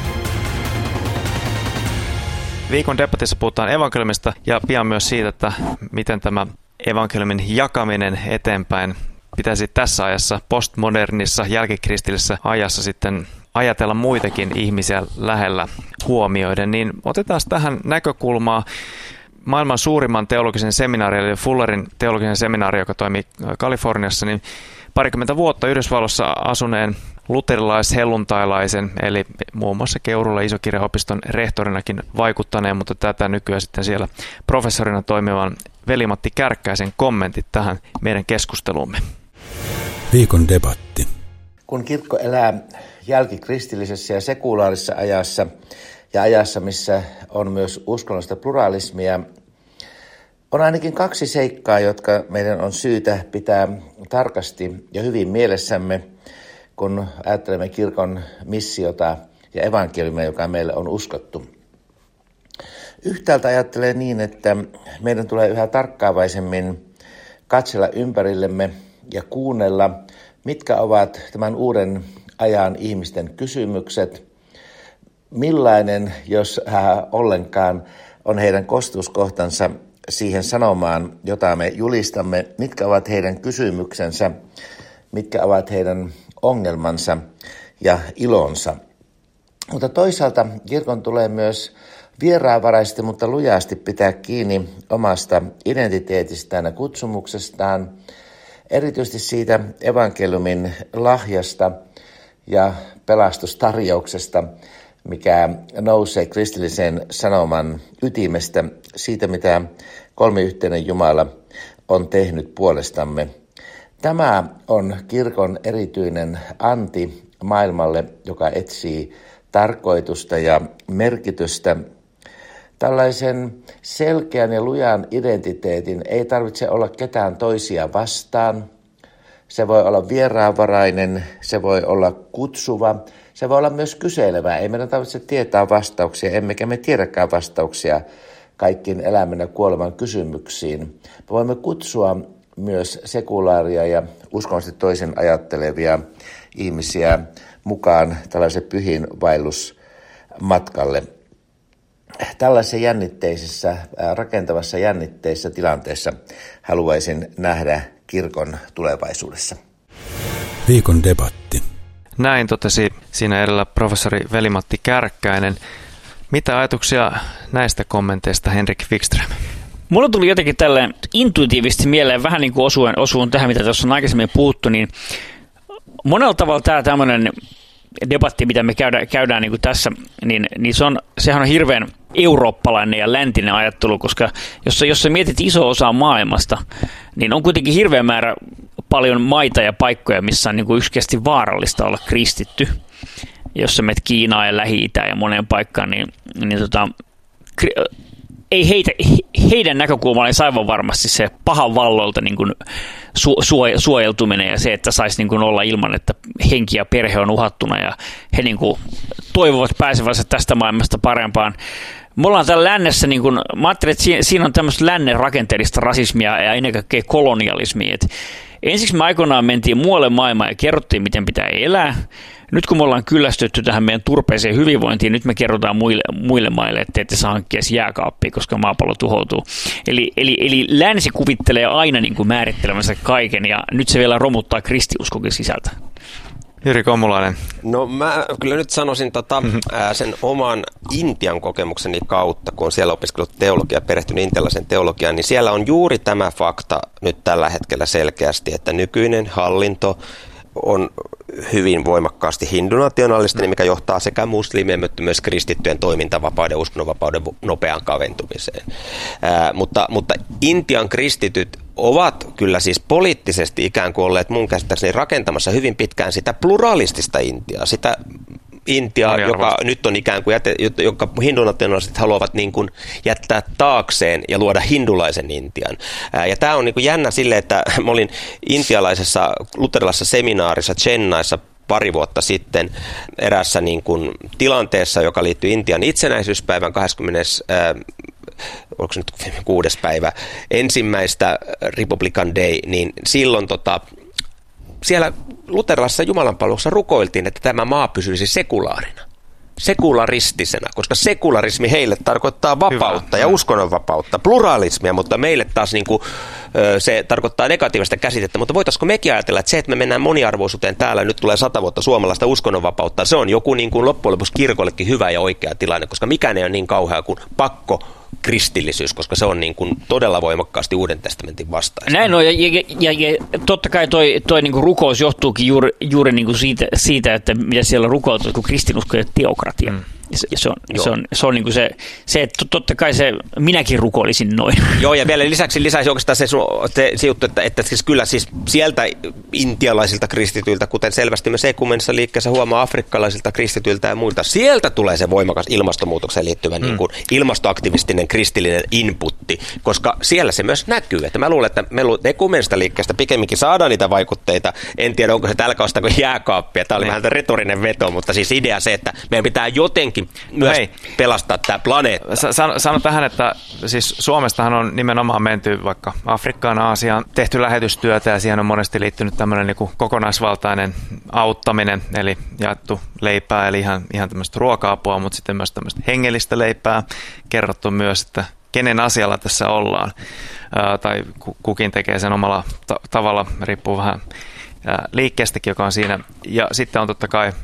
Viikon debatissa puhutaan evankeliumista ja pian myös siitä, että miten tämä evankeliumin jakaminen eteenpäin pitäisi tässä ajassa, postmodernissa, jälkikristillisessä ajassa sitten ajatella muitakin ihmisiä lähellä huomioiden. Niin otetaan tähän näkökulmaa maailman suurimman teologisen seminaarin, eli Fullerin teologisen seminaari, joka toimii Kaliforniassa, niin parikymmentä vuotta Yhdysvalloissa asuneen luterilais-helluntailaisen, eli muun muassa Keurulla Isokirjaopiston rehtorinakin vaikuttaneen, mutta tätä nykyään sitten siellä professorina toimivan Veli-Matti Kärkkäisen kommentit tähän meidän keskusteluumme. Viikon debatti. Kun kirkko elää jälkikristillisessä ja sekulaarisessa ajassa ja ajassa, missä on myös uskonnollista pluralismia, on ainakin kaksi seikkaa, jotka meidän on syytä pitää tarkasti ja hyvin mielessämme, kun ajattelemme kirkon missiota ja evankeliumia, joka meille on uskottu. Yhtäältä ajattelee niin, että meidän tulee yhä tarkkaavaisemmin katsella ympärillemme ja kuunnella, mitkä ovat tämän uuden ajan ihmisten kysymykset, millainen, jos ollenkaan, on heidän kostuskohtansa siihen sanomaan, jota me julistamme, mitkä ovat heidän kysymyksensä, mitkä ovat heidän ongelmansa ja ilonsa. Mutta toisaalta kirkon tulee myös vieraanvaraisesti, mutta lujasti pitää kiinni omasta identiteetistään ja kutsumuksestaan, erityisesti siitä evankeliumin lahjasta ja pelastustarjouksesta, mikä nousee kristillisen sanoman ytimestä, siitä mitä kolmiyhteinen Jumala on tehnyt puolestamme. Tämä on kirkon erityinen anti maailmalle, joka etsii tarkoitusta ja merkitystä. Tällaisen selkeän ja lujan identiteetin ei tarvitse olla ketään toisia vastaan. Se voi olla vieraanvarainen, se voi olla kutsuva, se voi olla myös kyselevä. Ei meidän tarvitse tietää vastauksia, emmekä me tiedäkään vastauksia kaikkiin elämän ja kuoleman kysymyksiin. Me voimme kutsua myös sekulaaria ja uskonnollisesti toisin ajattelevia ihmisiä mukaan tällaisen pyhin vaellusmatkalle. Tällaisessa jännitteisessä, rakentavassa jännitteisessä tilanteessa haluaisin nähdä kirkon tulevaisuudessa. Viikon debatti. Näin totesi siinä edellä professori Veli-Matti Kärkkäinen. Mitä ajatuksia näistä kommenteista, Henrik Wikström? Mulla tuli jotenkin tällä intuitiivisesti mieleen, vähän niin kuin osuen, osuun tähän, mitä tuossa on aikaisemmin puhuttu, niin monella tavalla tämä tämmöinen debatti, mitä me käydään, käydään niin kuin tässä, niin, niin se on, sehän on hirveän eurooppalainen ja läntinen ajattelu, koska jos, jos sä mietit iso osa maailmasta, niin on kuitenkin hirveä määrä paljon maita ja paikkoja, missä on niin kuin yksinkertaisesti vaarallista olla kristitty. Jos sä menet Kiinaan ja Lähi-Itään ja moneen paikkaan, niin, niin tota, ei heitä, heidän näkökulmalla olisi aivan varmasti se pahan vallolta niin kuin su, suojeltuminen ja se, että saisi niin kuin olla ilman, että henki ja perhe on uhattuna ja he niin kuin toivovat pääsevänsä tästä maailmasta parempaan. Me ollaan täällä lännessä, niin kun, mä ajattelin, että siinä on tämmöistä lännen rakenteellista rasismia ja ennen kaikkea kolonialismia. Et ensiksi me aikoinaan mentiin muualle maailmaan ja kerrottiin, miten pitää elää. Nyt kun me ollaan kyllästytty tähän meidän turpeeseen hyvinvointiin, nyt me kerrotaan muille, muille maille, että ette saa hankkia jääkaappia, koska maapallo tuhoutuu. Eli, eli, eli länsi kuvittelee aina niin kuin määrittelemänsä kaiken ja nyt se vielä romuttaa kristiuskokin sisältä. Jyri Kommulainen. No mä kyllä nyt sanoisin tota, ää, sen oman Intian kokemukseni kautta, kun on siellä opiskellut teologiaa, perehtynyt intialaisen teologiaan, niin siellä on juuri tämä fakta nyt tällä hetkellä selkeästi, että nykyinen hallinto on hyvin voimakkaasti hindunationalistinen, mikä johtaa sekä muslimien, mutta myös kristittyjen toimintavapauden ja uskonnonvapauden nopeaan kaventumiseen. Ää, mutta, mutta Intian kristityt ovat kyllä siis poliittisesti ikään kuin olleet mun käsittääkseni rakentamassa hyvin pitkään sitä pluralistista Intiaa, sitä Intiaa, joka nyt on ikään kuin, jäte, joka hindunationalistit haluavat niin kuin jättää taakseen ja luoda hindulaisen Intian. Ää, ja tämä on niin kuin jännä silleen, että mä olin intialaisessa luterilaisessa seminaarissa Chennaissa pari vuotta sitten eräässä niin kuin tilanteessa, joka liittyy Intian itsenäisyyspäivän kahdeskymmenes Ää, oliko se nyt kuudes päivä, ensimmäistä Republican Day, niin silloin tota, siellä luterilaisessa jumalanpalveluksessa rukoiltiin, että tämä maa pysyisi sekulaarina, sekularistisena, koska sekularismi heille tarkoittaa vapautta. Hyvä. Ja uskonnonvapautta, pluralismia, mutta meille taas niin kuin, se tarkoittaa negatiivista käsitettä, mutta voitaisiko mekin ajatella, että se, että me mennään moniarvoisuuteen täällä, nyt tulee sata vuotta suomalaista uskonnonvapautta, se on joku niin kuin loppujen lopuksi kirkollekin hyvä ja oikea tilanne, koska mikään ei ole niin kauhea kuin pakko kristillisyys, koska se on niin kuin todella voimakkaasti Uuden testamentin vastaista. Näin on, ja, ja, ja, ja totta kai toi, toi niin kuin rukous johtuukin juuri, juuri niin kuin siitä, siitä, että mitä siellä rukoutuu, kun kristinusko ja teokratia. Mm. Se, se on, se on, se, on niin kuin se, se, että totta kai se, minäkin rukoilisin noin. Joo, ja vielä lisäksi lisäisi oikeastaan se, se, se juttu, että, että siis kyllä siis sieltä intialaisilta kristityiltä, kuten selvästi myös ekumenisessa liikkeessä huomaa afrikkalaisilta kristityiltä ja muilta, sieltä tulee se voimakas ilmastonmuutokseen liittyvä mm. niin kuin ilmastoaktivistinen kristillinen inputti, koska siellä se myös näkyy. Että mä luulen, että me ekumenisesta liikkeestä pikemminkin saadaan niitä vaikutteita. En tiedä, onko se tällä kautta kuin jääkaappia. Tämä oli mm. vähän retorinen veto, mutta siis idea se, että meidän pitää jotenkin myös Hei. pelastaa tämä planeetta. Sano, sano tähän, että siis Suomestahan on nimenomaan menty vaikka Afrikkaan, Aasiaan, tehty lähetystyötä ja siihen on monesti liittynyt tämmöinen niin kuin kokonaisvaltainen auttaminen, eli jaettu leipää, eli ihan, ihan tämmöistä ruoka-apua, mutta sitten myös tämmöistä hengellistä leipää, kerrottu myös, että kenen asialla tässä ollaan, Ää, tai kukin tekee sen omalla ta- tavalla, riippuu vähän liikkeestäkin, joka on siinä. Ja sitten on totta kai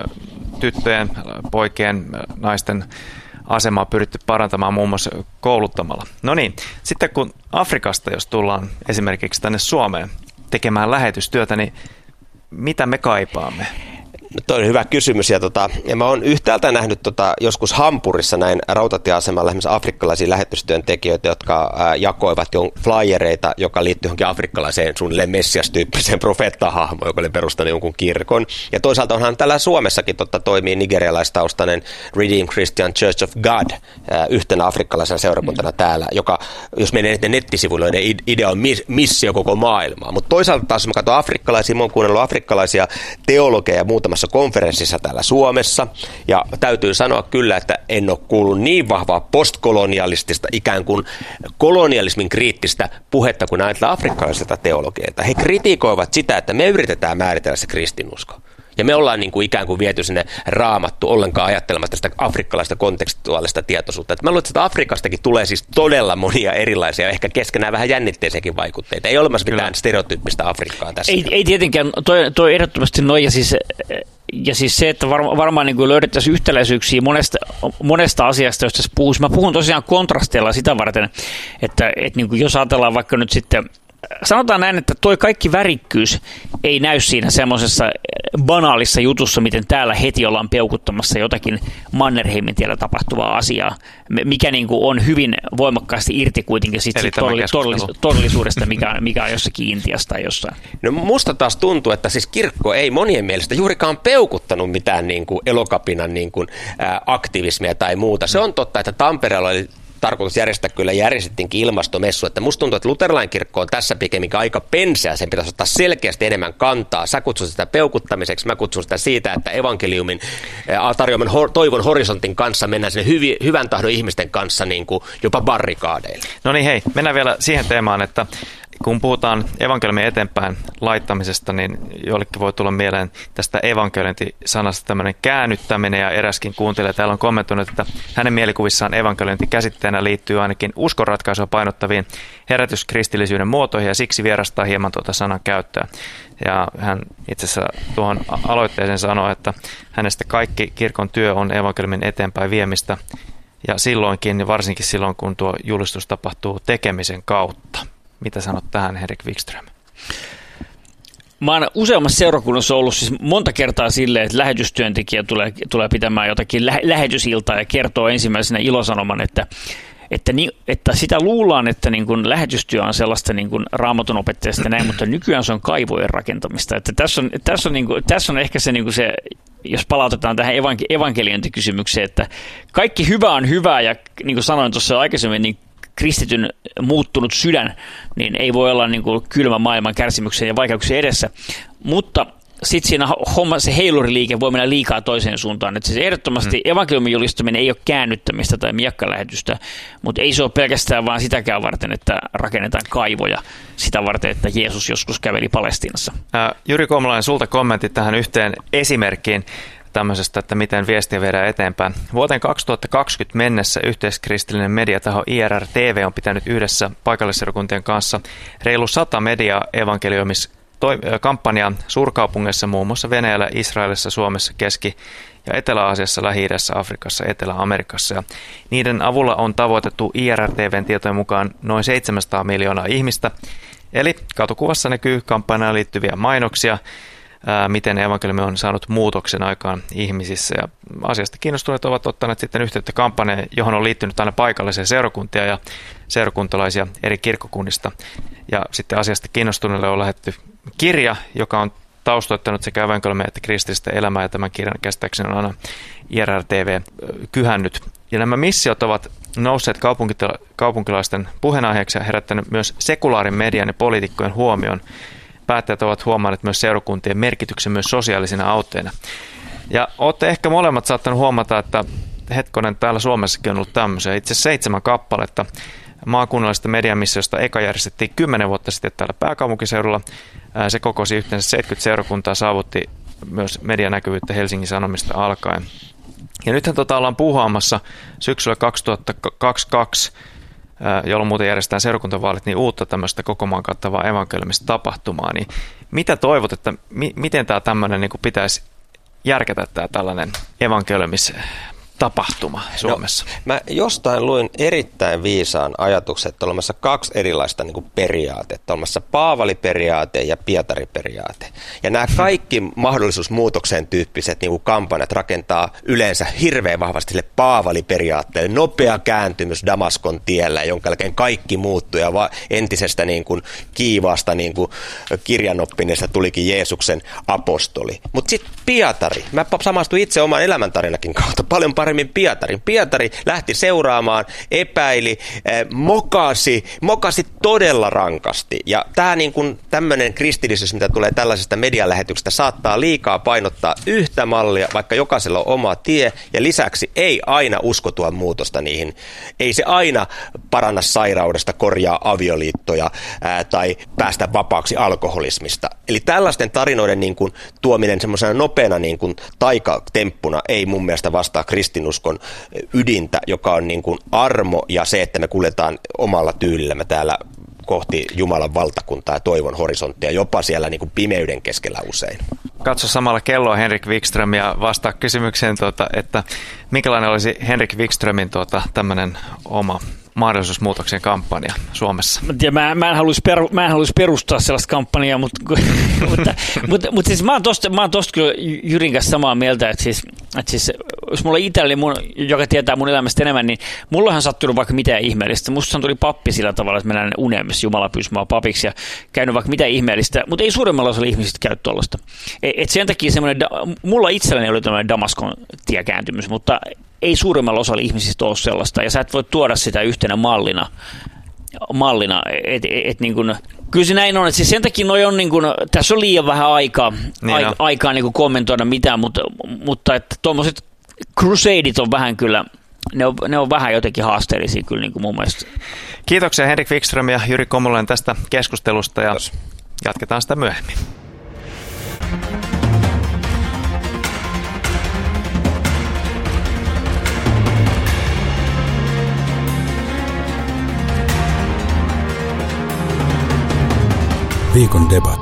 tyttöjen, poikien, naisten asemaa pyritty parantamaan muun muassa kouluttamalla. No niin, sitten kun Afrikasta, jos tullaan esimerkiksi tänne Suomeen tekemään lähetystyötä, niin mitä me kaipaamme? Tuo on hyvä kysymys. Ja, tota, ja mä oon yhtäältä nähnyt tota, joskus Hampurissa näin rautatieasemalla esimerkiksi afrikkalaisia lähetystyöntekijöitä, jotka ää, jakoivat jo flyereita, joka liittyy johonkin afrikkalaiseen suunnilleen messias-tyyppiseen profeettahahmoon, joka oli perustanut jonkun kirkon. Ja toisaalta onhan täällä Suomessakin tota, toimii nigerialaistaustainen Redeemed Christian Church of God ää, yhtenä afrikkalaisena seurakuntana täällä, joka, jos menee niiden nettisivuille, niin idea on missio koko maailmaa. Mutta toisaalta taas, jos mä katson afrikkalaisia, mä oon kuunnellut afrikkalaisia teologeja muutamassa pitämässä konferenssissa täällä Suomessa, ja täytyy sanoa kyllä, että en ole kuullut niin vahvaa postkolonialistista, ikään kuin kolonialismin kriittistä puhetta, kun ajatellaan afrikkalaisilta teologeilta. He kritikoivat sitä, että me yritetään määritellä se kristinusko. Ja me ollaan niin kuin ikään kuin viety sinne Raamattu ollenkaan ajattelematta sitä afrikkalaista kontekstuaalista tietoisuutta. Että mä luulen, että Afrikastakin tulee siis todella monia erilaisia, ehkä keskenään vähän jännitteisiäkin vaikutteita. Ei ole olemassa mitään Kyllä. stereotyyppistä Afrikkaa tässä. Ei, ei tietenkään, toi, toi ehdottomasti noin, ja siis, ja siis se, että varma, varmaan niin kuin löydettäisiin yhtäläisyyksiä monesta, monesta asiasta, josta tässä puhuisi. Mä puhun tosiaan kontrasteilla sitä varten, että, että niin kuin jos ajatellaan vaikka nyt sitten, sanotaan näin, että toi kaikki värikkyys ei näy siinä semmoisessa banaalissa jutussa, miten täällä heti ollaan peukuttamassa jotakin Mannerheimin tiellä tapahtuvaa asiaa, mikä niin kuin on hyvin voimakkaasti irti kuitenkin sit sit todellis- todellisuudesta, mikä, mikä on jossakin Intiasta tai jossain. No musta taas tuntuu, että siis kirkko ei monien mielestä juurikaan peukuttanut mitään niin kuin Elokapinan niin kuin, ä, aktivismia tai muuta. Se on totta, että Tampereella oli tarkoitus järjestää, kyllä järjestettiinkin ilmastomessu, että musta tuntuu, että luterilainen kirkko on tässä pikemminkin aika penseä, sen pitäisi ottaa selkeästi enemmän kantaa. Sä kutsun sitä peukuttamiseksi, mä kutsun sitä siitä, että evankeliumin tarjoaman toivon horisontin kanssa mennään sinne hyvi, hyvän tahdon ihmisten kanssa niin kuin jopa barrikaadeille. No niin hei, mennään vielä siihen teemaan, että kun puhutaan evankeliumin eteenpäin laittamisesta, niin jollekin voi tulla mieleen tästä evankeliointi-sanasta tämmöinen käännyttäminen, ja eräskin kuuntelija täällä on kommentoinut, että hänen mielikuvissaan evankeliointi käsitteenä liittyy ainakin uskonratkaisua painottaviin herätyskristillisyyden muotoihin, ja siksi vierastaa hieman tuota sanan käyttöä. Ja hän itse asiassa tuohon aloitteeseen sanoi, että hänestä kaikki kirkon työ on evankeliumin eteenpäin viemistä, ja silloinkin, varsinkin silloin, kun tuo julistus tapahtuu tekemisen kautta. Mitä sanot tähän, Henrik Wikström? Mä oon useammassa seurakunnassa ollut siis monta kertaa silleen, että lähetystyöntekijä tulee, tulee pitämään jotakin lä- lähetysiltaa ja kertoo ensimmäisenä ilosanoman, että, että, ni, että sitä luullaan, että niin kun lähetystyö on sellaista niin kun Raamatun opettajasta näin, mutta nykyään se on kaivojen rakentamista. Että tässä, on, tässä, on niin kun, tässä on ehkä se, niin kun se, jos palautetaan tähän evanke- evankeliointikysymykseen, että kaikki hyvä on hyvää, ja niin kuin sanoin tuossa aikaisemmin, niin kristityn muuttunut sydän, niin ei voi olla niin kuin kylmä maailman kärsimyksen ja vaikeuksien edessä, mutta sitten siinä homma, se heiluriliike voi mennä liikaa toiseen suuntaan. Että siis ehdottomasti hmm. evankeliumin julistaminen ei ole käännyttämistä tai miekkalähetystä, mutta ei se ole pelkästään vaan sitäkään varten, että rakennetaan kaivoja sitä varten, että Jeesus joskus käveli Palestiinassa. Ää, Jyri Komlainen, sulta kommentti tähän yhteen esimerkkiin tämmöisestä, että miten viestiä viedään eteenpäin. Vuoteen kaksituhattakaksikymmentä mennessä yhteiskristillinen mediataho I R R T V on pitänyt yhdessä paikallisseurakuntien kanssa reilu sata media-evankelioimiskampanjaa suurkaupungeissa, muun muassa Venäjällä, Israelissa, Suomessa, Keski- ja Etelä-Aasiassa, Lähi-idässä, Afrikassa, Etelä-Amerikassa. Ja niiden avulla on tavoitettu I R R T V:n tietojen mukaan noin seitsemänsataa miljoonaa ihmistä. Eli katukuvassa näkyy kampanjaan liittyviä mainoksia, miten evankeliumi on saanut muutoksen aikaan ihmisissä. Ja asiasta kiinnostuneet ovat ottaneet sitten yhteyttä kampanjaan, johon on liittynyt aina paikallisia seurakuntia ja seurakuntalaisia eri kirkkokunnista. Ja sitten asiasta kiinnostuneille on lähetty kirja, joka on taustoittanut sekä evankeliumia että kristillistä elämää, ja tämän kirjan käsittääkseni on aina I R R T V kyhännyt. Ja nämä missiot ovat nousseet kaupunkila- kaupunkilaisten puheenaiheeksi ja herättänyt myös sekulaarin median ja poliitikkojen huomioon. Päättäjät ovat huomanneet myös seurakuntien merkityksen myös sosiaalisina autteina. Ja olette ehkä molemmat saattanut huomata, että hetkonen täällä Suomessakin on ollut tämmöisiä. Itse asiassa seitsemän kappaletta maakunnallisesta mediamissiosta. Eka järjestettiin kymmenen vuotta sitten täällä pääkaupunkiseudulla. Se kokosi yhteensä seitsemänkymmentä seurakuntaa, saavutti myös medianäkyvyyttä Helsingin Sanomista alkaen. Ja nythän tota ollaan puuhaamassa syksyllä kaksituhattakaksikymmentäkaksi, jolloin muuten järjestetään seurakuntavaalit, niin uutta tämmöistä koko maan kattavaa evankelimista tapahtumaa. Niin mitä toivot, että mi- miten tämä tämmöinen niin kuin pitäisi järkätä tämä tällainen evankelimistapahtuma Suomessa? No, mä jostain luin erittäin viisaan ajatuksen, että on olemassa kaksi erilaista niin kuin periaatetta. On olemassa Paavali-periaate ja Pietari-periaate. Ja nämä kaikki mahdollisuusmuutokseen tyyppiset niin kuin kampanjat rakentaa yleensä hirveän vahvasti sille Paavali-periaatteelle. Nopea kääntymys Damaskon tiellä, jonka jälkeen kaikki muuttui ja va- entisestä niin kuin kiivaasta niin kuin kirjanoppineesta tulikin Jeesuksen apostoli. Mutta sitten Pietari. Mä samastuin itse oman elämäntarinakin kautta paljon paremmin paremmin Pietarin. Pietari lähti seuraamaan, epäili, mokasi, mokasi todella rankasti. Ja tämä niin kuin tämmöinen kristillisyys, mitä tulee tällaisesta medialähetyksestä, saattaa liikaa painottaa yhtä mallia, vaikka jokaisella on oma tie, ja lisäksi ei aina uskotua muutosta niihin. Ei se aina paranna sairaudesta, korjaa avioliittoja ää, tai päästä vapaaksi alkoholismista. Eli tällaisten tarinoiden niin kuin tuominen semmoisena nopeana niin kuin taikatemppuna ei mun mielestä vastaa kristinuskon ydintä, joka on niin kuin armo ja se, että me kuljetaan omalla tyylillämme täällä kohti Jumalan valtakuntaa ja toivon horisonttia, jopa siellä niin kuin pimeyden keskellä usein. Katso samalla kelloa Henrik Wikström ja vastaa kysymykseen, tuota, että minkälainen olisi Henrik Wikströmin tuota, tämmöinen oma mahdollisuusmuutoksen kampanja Suomessa? Mä, mä, en haluaisi per, mä en haluaisi perustaa sellaista kampanjaa, mutta, mutta, mutta, mutta siis mä oon tosta, mä oon tosta kyllä Jyrin kanssa samaa mieltä, että siis, että siis jos mulla itselleni, mun, joka tietää mun elämästä enemmän, niin mulla on sattunut vaikka mitään ihmeellistä. Musta tuli pappi sillä tavalla, että mennään uneen, missä Jumala pyysi mua papiksi ja käynyt vaikka mitään ihmeellistä, mutta ei suuremmalla osalla ihmisistä käy tuollaista. Et sen takia semmoinen, mulla itselläni oli tämmöinen Damaskon tiekääntymys, mutta ei suuremmalla osalla ihmisistä ole sellaista, ja sä et voi tuoda sitä yhtenä mallina, mallina et, et, et niin kuin, kyllä se näin on, että siis sen takia noi on niin kuin, tässä on liian vähän aikaa, niin aika, aikaa niin kuin kommentoida mitään, mutta, mutta että tuommoiset crusadeit on vähän kyllä, ne on, ne on vähän jotenkin haasteellisia kyllä niin kuin mun mielestä. Kiitoksia Henrik Wikström ja Jyri Komulainen tästä keskustelusta, ja Kiitos. Jatketaan sitä myöhemmin. Viikon debatti.